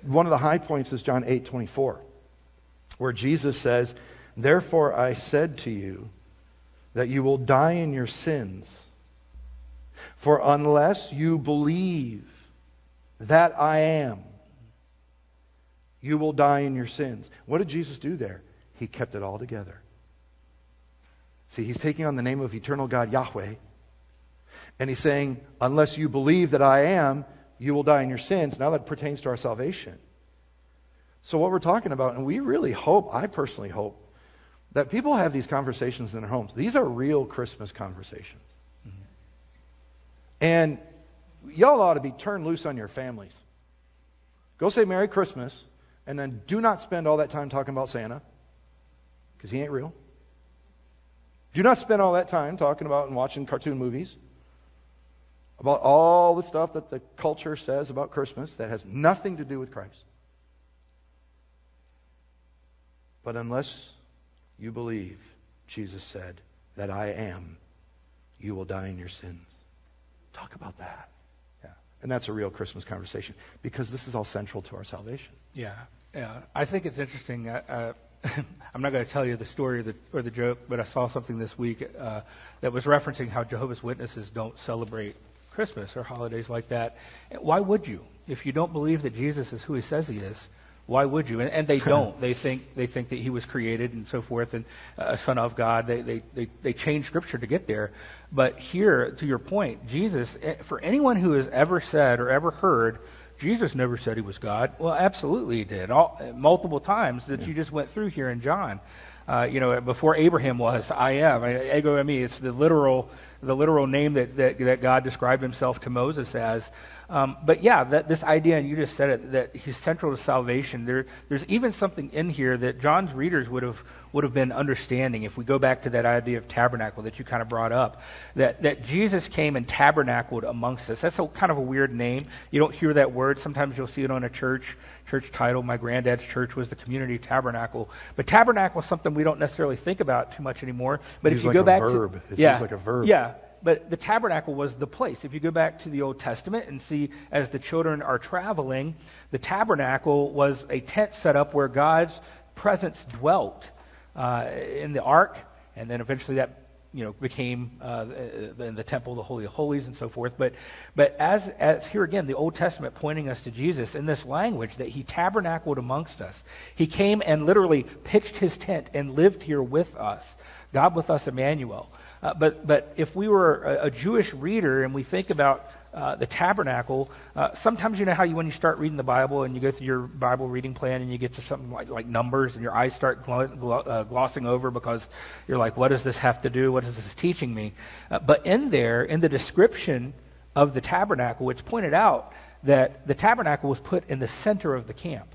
one of the high points is John eight twenty-four, where Jesus says, "Therefore I said to you that you will die in your sins. For unless you believe that I am, you will die in your sins." What did Jesus do there? He kept it all together. See, he's taking on the name of eternal God, Yahweh, and he's saying, unless you believe that I am, you will die in your sins. Now that pertains to our salvation. So what we're talking about, and we really hope, I personally hope, that people have these conversations in their homes. These are real Christmas conversations. Mm-hmm. And y'all ought to be turned loose on your families. Go say Merry Christmas, and then do not spend all that time talking about Santa, because he ain't real. Do not spend all that time talking about and watching cartoon movies about all the stuff that the culture says about Christmas that has nothing to do with Christ. But unless you believe, Jesus said, that I am, you will die in your sins. Talk about that. Yeah. And that's a real Christmas conversation, because this is all central to our salvation. Yeah. Yeah. I think it's interesting. Uh, uh, I'm not going to tell you the story or the, or the joke, but I saw something this week uh, that was referencing how Jehovah's Witnesses don't celebrate Christmas or holidays like that. Why would you? If you don't believe that Jesus is who he says he is, why would you? And, and they don't. They think they think that he was created and so forth, and a son of God. They, they they they change Scripture to get there. But here, to your point, Jesus, for anyone who has ever said or ever heard, Jesus never said he was God. Well, absolutely he did. All, multiple times that yeah. you just went through here in John. Uh, you know, before Abraham was, I am. Ego eimi. It's the literal, the literal name that, that, that God described himself to Moses as. Um, but yeah, that, this idea, and you just said it, that he's central to salvation. There, there's even something in here that John's readers would have would have been understanding if we go back to that idea of tabernacle that you kind of brought up. That that Jesus came and tabernacled amongst us. That's a kind of a weird name. You don't hear that word. Sometimes you'll see it on a church church title. My granddad's church was the Community Tabernacle. But tabernacle is something we don't necessarily think about too much anymore. But it's if you like go a back verb. to It's yeah, just like a verb. Yeah. But the tabernacle was the place. If you go back to the Old Testament and see as the children are traveling, the tabernacle was a tent set up where God's presence dwelt uh, in the ark, and then eventually that you know became uh, the, the temple, the Holy of Holies, and so forth. But but as as here again, the Old Testament pointing us to Jesus in this language that he tabernacled amongst us. He came and literally pitched his tent and lived here with us. God with us, Emmanuel. Uh, but but if we were a, a Jewish reader and we think about uh, the tabernacle, uh, sometimes you know how you when you start reading the Bible and you go through your Bible reading plan and you get to something like, like Numbers and your eyes start glo- glo- uh, glossing over because you're like, what does this have to do? What is this teaching me? Uh, but in there, in the description of the tabernacle, it's pointed out that the tabernacle was put in the center of the camp.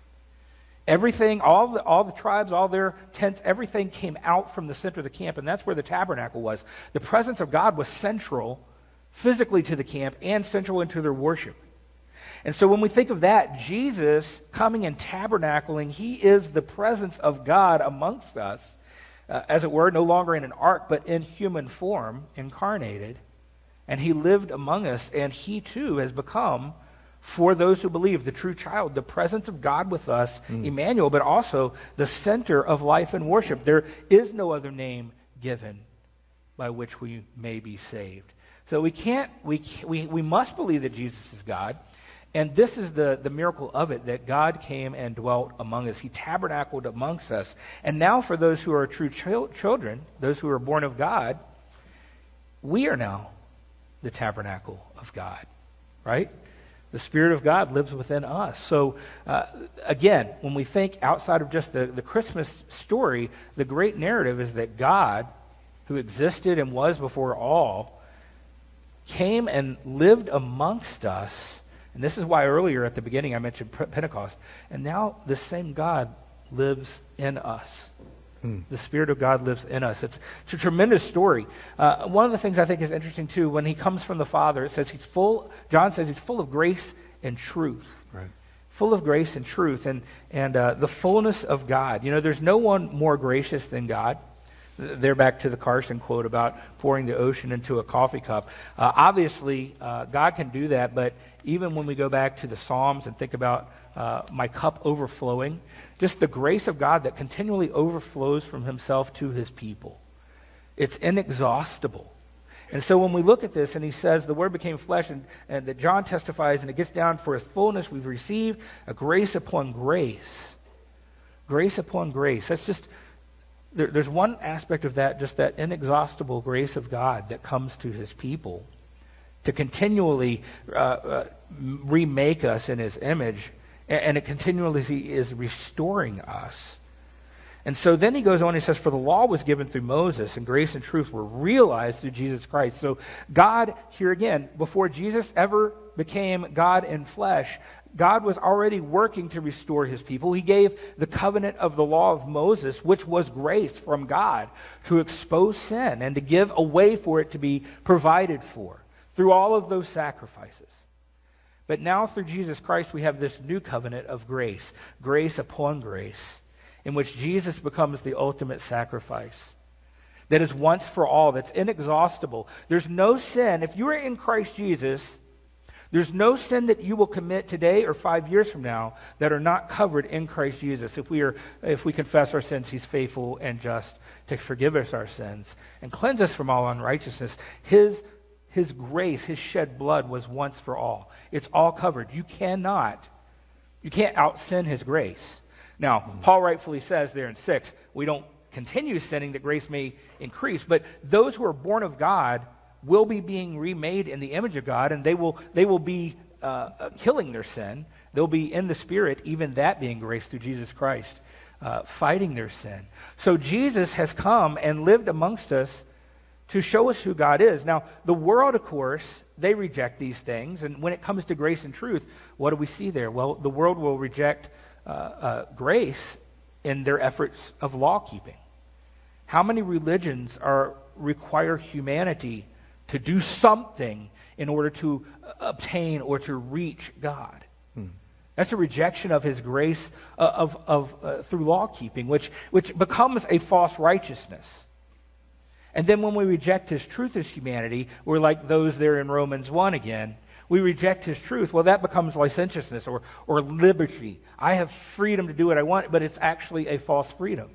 Everything, all the, all the tribes, all their tents, everything came out from the center of the camp, and that's where the tabernacle was. The presence of God was central physically to the camp and central into their worship. And so when we think of that, Jesus coming and tabernacling, he is the presence of God amongst us, uh, as it were, no longer in an ark, but in human form, incarnated. And he lived among us, and he too has become, for those who believe, the true child, the presence of God with us, mm. Emmanuel, but also the center of life and worship. There is no other name given by which we may be saved. So we can't, we we we must believe that Jesus is God, and this is the the miracle of it, that God came and dwelt among us. He tabernacled amongst us, and now for those who are true ch- children, those who are born of God, we are now the tabernacle of God, right? The Spirit of God lives within us. So, uh, again, when we think outside of just the, the Christmas story, the great narrative is that God, who existed and was before all, came and lived amongst us. And this is why earlier at the beginning I mentioned Pentecost. And now the same God lives in us. Hmm. The Spirit of God lives in us. It's, it's a tremendous story. Uh, one of the things I think is interesting too, when he comes from the Father, it says he's full. John says he's full of grace and truth. Right. Full of grace and truth, and and uh, the fullness of God. You know, there's no one more gracious than God. They're back to the Carson quote about pouring the ocean into a coffee cup. Uh, obviously, uh, God can do that, but even when we go back to the Psalms and think about uh, my cup overflowing. Just the grace of God that continually overflows from himself to his people. It's inexhaustible. And so when we look at this, and he says the Word became flesh, and, and that John testifies, and it gets down for his fullness, we've received a grace upon grace. Grace upon grace. That's just, there, there's one aspect of that, just that inexhaustible grace of God that comes to his people to continually uh, uh, remake us in his image, and, and it continually is restoring us. And so then he goes on, he says, for the law was given through Moses, and grace and truth were realized through Jesus Christ. So God, here again, before Jesus ever became God in flesh, God was already working to restore his people. He gave the covenant of the law of Moses, which was grace from God, to expose sin and to give a way for it to be provided for through all of those sacrifices. But now through Jesus Christ, we have this new covenant of grace, grace upon grace, in which Jesus becomes the ultimate sacrifice. That is once for all, that's inexhaustible. There's no sin. If you are in Christ Jesus, there's no sin that you will commit today or five years from now that are not covered in Christ Jesus. If we are, if we confess our sins, he's faithful and just to forgive us our sins and cleanse us from all unrighteousness. His, his grace, his shed blood was once for all. It's all covered. You cannot, you can't out-sin his grace. Now, Paul rightfully says there in six, we don't continue sinning that grace may increase, but those who are born of God will be being remade in the image of God, and they will they will be uh, killing their sin. They'll be in the Spirit, even that being grace through Jesus Christ, uh, fighting their sin. So Jesus has come and lived amongst us to show us who God is. Now, the world, of course, they reject these things, and when it comes to grace and truth, what do we see there? Well, the world will reject Uh, uh, grace in their efforts of law keeping. How many religions are require humanity to do something in order to obtain or to reach God? Hmm. That's a rejection of his grace uh, of of uh, through law keeping, which which becomes a false righteousness. And then when we reject his truth as humanity, we're like those there in Romans one again. We reject his truth. Well, that becomes licentiousness or, or liberty. I have freedom to do what I want, but it's actually a false freedom.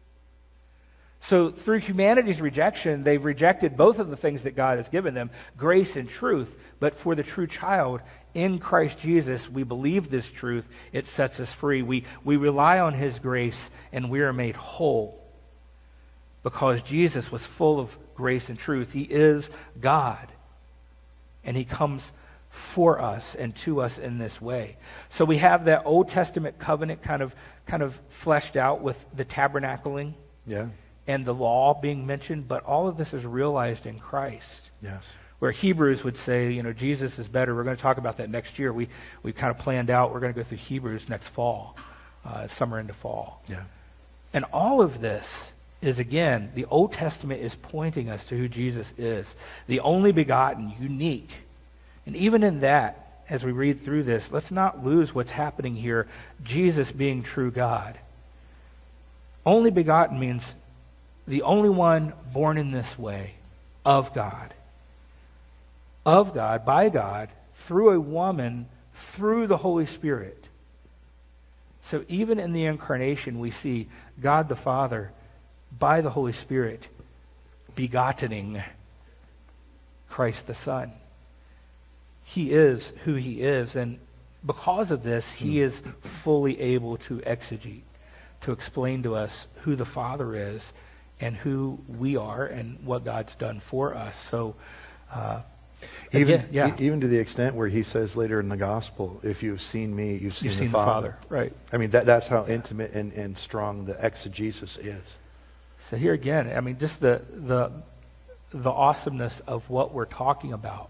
So through humanity's rejection, they've rejected both of the things that God has given them, grace and truth. But for the true child, in Christ Jesus, we believe this truth. It sets us free. We, we rely on his grace, and we are made whole. Because Jesus was full of grace and truth. He is God. And he comes for us and to us in this way. So we have that Old Testament covenant kind of kind of fleshed out with the tabernacling, yeah, and the law being mentioned, but all of this is realized in Christ. Yes. Where Hebrews would say, you know, Jesus is better. We're going to talk about that next year. We we kind of planned out we're going to go through Hebrews next fall, uh, summer into fall. Yeah. And all of this is, again, the Old Testament is pointing us to who Jesus is, the only begotten, unique. And even in that, as we read through this, let's not lose what's happening here, Jesus being true God. Only begotten means the only one born in this way, of God. Of God, by God, through a woman, through the Holy Spirit. So even in the incarnation, we see God the Father, by the Holy Spirit, begottening Christ the Son. He is who he is, and because of this, he is fully able to exegete, to explain to us who the Father is and who we are and what God's done for us. So, uh, even again, yeah. even to the extent where he says later in the Gospel, "If you've seen me, you've seen, you've the, seen Father. the Father." Right. I mean, that that's how intimate and, and strong the exegesis is. So here again, I mean, just the the the awesomeness of what we're talking about.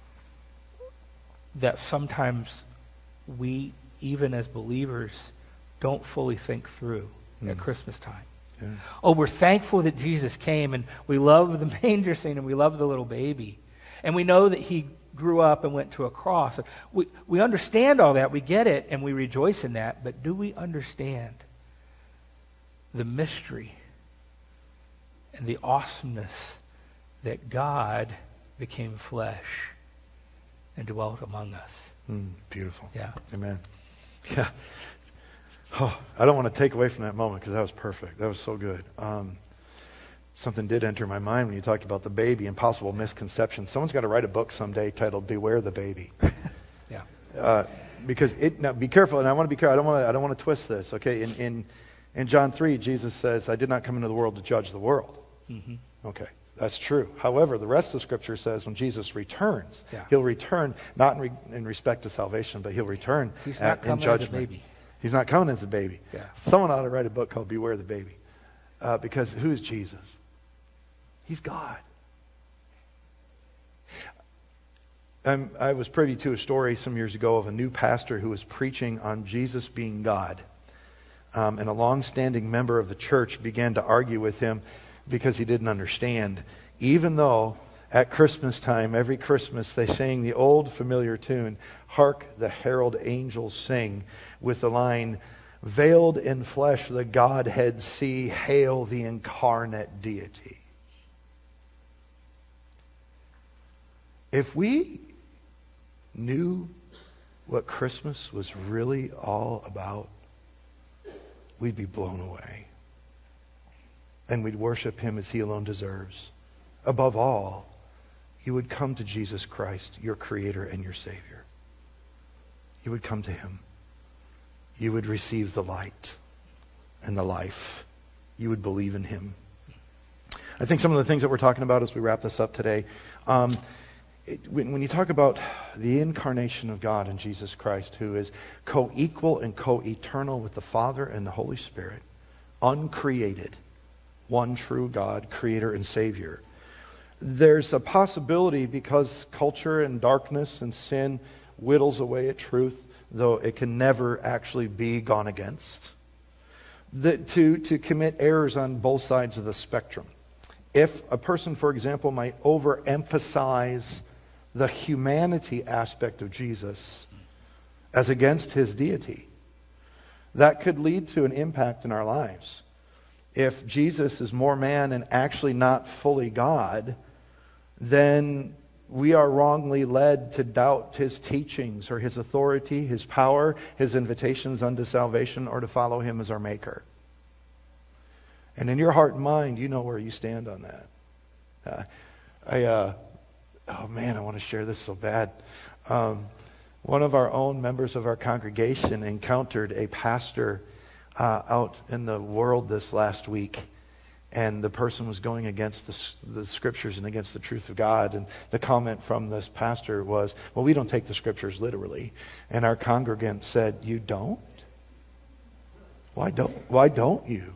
That sometimes we, even as believers, don't fully think through mm. at Christmas time. Yeah. Oh, we're thankful that Jesus came, and we love the manger scene, and we love the little baby. And we know that he grew up and went to a cross. We, we understand all that, we get it, and we rejoice in that, but do we understand the mystery and the awesomeness that God became flesh and dwelt among us? Mm, beautiful. Yeah. Amen. Yeah. Oh, I don't want to take away from that moment because that was perfect. That was so good. Um, something did enter my mind when you talked about the baby and possible misconceptions. Someone's got to write a book someday titled "Beware the Baby." Yeah. Uh, because it now be careful, and I want to be careful. I don't want to. I don't want to twist this. Okay. In in in John three, Jesus says, "I did not come into the world to judge the world." Mm-hmm. Okay. That's true. However, the rest of Scripture says when Jesus returns, Yeah. he'll return not in, re- in respect to salvation, but he'll return He's at, not coming in judgment. as a baby. He's not coming as a baby. Yeah. Someone ought to write a book called Beware the Baby. Uh, because who's Jesus? He's God. Um, I was privy to a story some years ago of a new pastor who was preaching on Jesus being God. Um, and a long-standing member of the church began to argue with him because he didn't understand. Even though at Christmas time, every Christmas, they sang the old familiar tune, "Hark the herald angels sing," with the line, "Veiled in flesh the Godhead see, hail the incarnate deity." If we knew what Christmas was really all about, we'd be blown away. And we'd worship Him as He alone deserves. Above all, you would come to Jesus Christ, your Creator and your Savior. You would come to Him. You would receive the light and the life. You would believe in Him. I think some of the things that we're talking about as we wrap this up today, um, it, when, when you talk about the incarnation of God in Jesus Christ, who is co-equal and co-eternal with the Father and the Holy Spirit, uncreated, one true God, Creator and Savior. There's a possibility, because culture and darkness and sin whittles away at truth, though it can never actually be gone against, that to, to commit errors on both sides of the spectrum. If a person, for example, might overemphasize the humanity aspect of Jesus as against His deity, that could lead to an impact in our lives. If Jesus is more man and actually not fully God, then we are wrongly led to doubt His teachings or His authority, His power, His invitations unto salvation, or to follow Him as our Maker. And in your heart and mind, you know where you stand on that. Uh, I, uh, oh man, I want to share this so bad. Um, one of our own members of our congregation encountered a pastor uh, out in the world this last week. And the person was going against the, the Scriptures and against the truth of God. And the comment from this pastor was, well, we don't take the Scriptures literally. And our congregant said, you don't? Why don't, why don't you?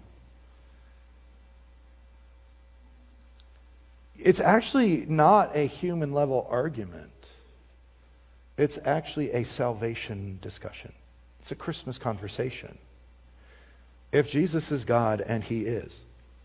It's actually not a human level argument. It's actually a salvation discussion. It's a Christmas conversation. If Jesus is God, and He is,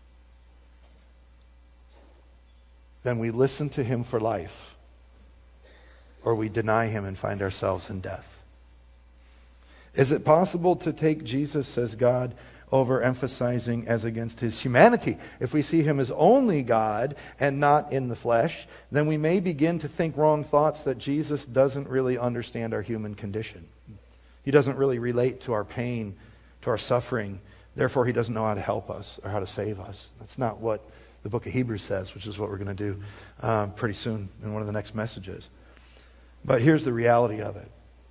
then we listen to Him for life, or we deny Him and find ourselves in death. Is it possible to take Jesus as God, overemphasizing as against His humanity? If we see Him as only God and not in the flesh, then we may begin to think wrong thoughts that Jesus doesn't really understand our human condition. He doesn't really relate to our pain, to our suffering. Therefore, He doesn't know how to help us or how to save us. That's not what the book of Hebrews says, which is what we're going to do uh, pretty soon in one of the next messages. But here's the reality of it.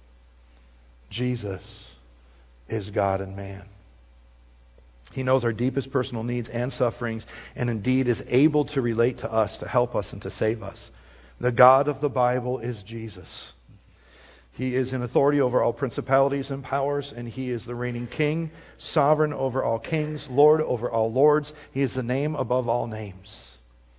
Jesus is God and man. He knows our deepest personal needs and sufferings, and indeed is able to relate to us, to help us, and to save us. The God of the Bible is Jesus. He is in authority over all principalities and powers, and He is the reigning King, sovereign over all kings, Lord over all lords. He is the name above all names.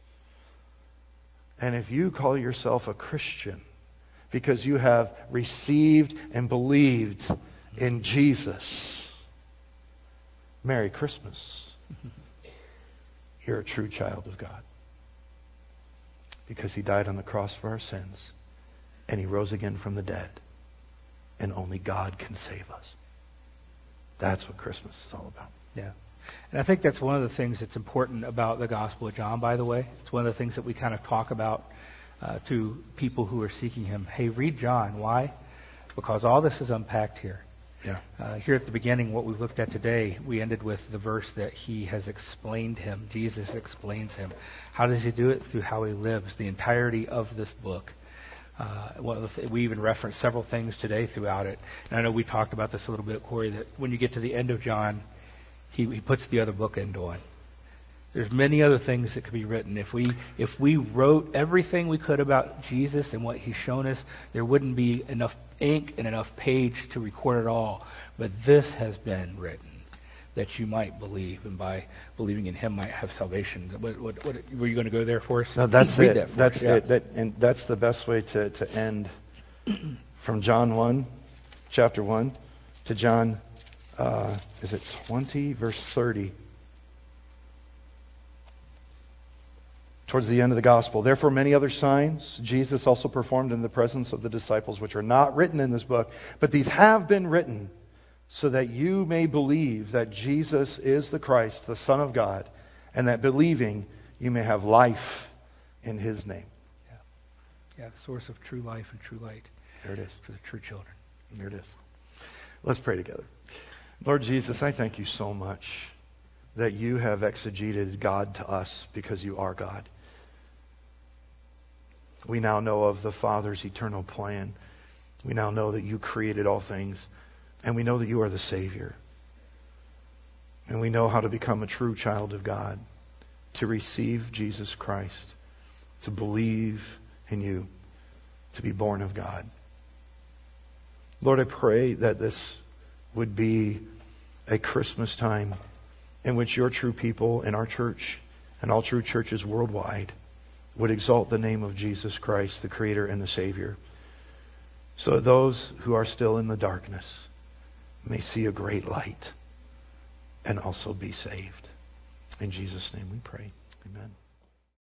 And if you call yourself a Christian because you have received and believed in Jesus, Merry Christmas. You're a true child of God. Because He died on the cross for our sins, and He rose again from the dead. And only God can save us. That's what Christmas is all about. Yeah. And I think that's one of the things that's important about the Gospel of John, by the way. It's one of the things that we kind of talk about uh, to people who are seeking Him. Hey, read John. Why? Because all this is unpacked here. Yeah. Uh, here at the beginning, what we looked at today, we ended with the verse that he has explained him. Jesus explains him. How does he do it? Through how he lives, the entirety of this book. Uh, well, we even referenced several things today throughout it. And I know we talked about this a little bit, Corey, that when you get to the end of John, he, he puts the other bookend on. There's many other things that could be written. If we if we wrote everything we could about Jesus and what he's shown us, there wouldn't be enough ink and enough page to record it all. But this has been written that you might believe, and by believing in him might have salvation. What, what, what were you going to go there for us? No, that's Read it. That for that's us. Yeah. it. That, and that's the best way to, to end from John one, chapter one, to John, uh, is it twenty, verse thirty. Towards the end of the gospel. Therefore, many other signs Jesus also performed in the presence of the disciples, which are not written in this book, but these have been written so that you may believe that Jesus is the Christ, the Son of God, and that believing you may have life in his name. Yeah, yeah, the source of true life and true light. There it is. For the true children. There it is. Let's pray together. Lord Jesus, I thank you so much that you have exegeted God to us because you are God. We now know of the Father's eternal plan. We now know that you created all things. And we know that you are the Savior. And we know how to become a true child of God. To receive Jesus Christ. To believe in you. To be born of God. Lord, I pray that this would be a Christmas time in which your true people in our church and all true churches worldwide would exalt the name of Jesus Christ, the Creator and the Savior, so that those who are still in the darkness may see a great light and also be saved. In Jesus' name we pray. Amen.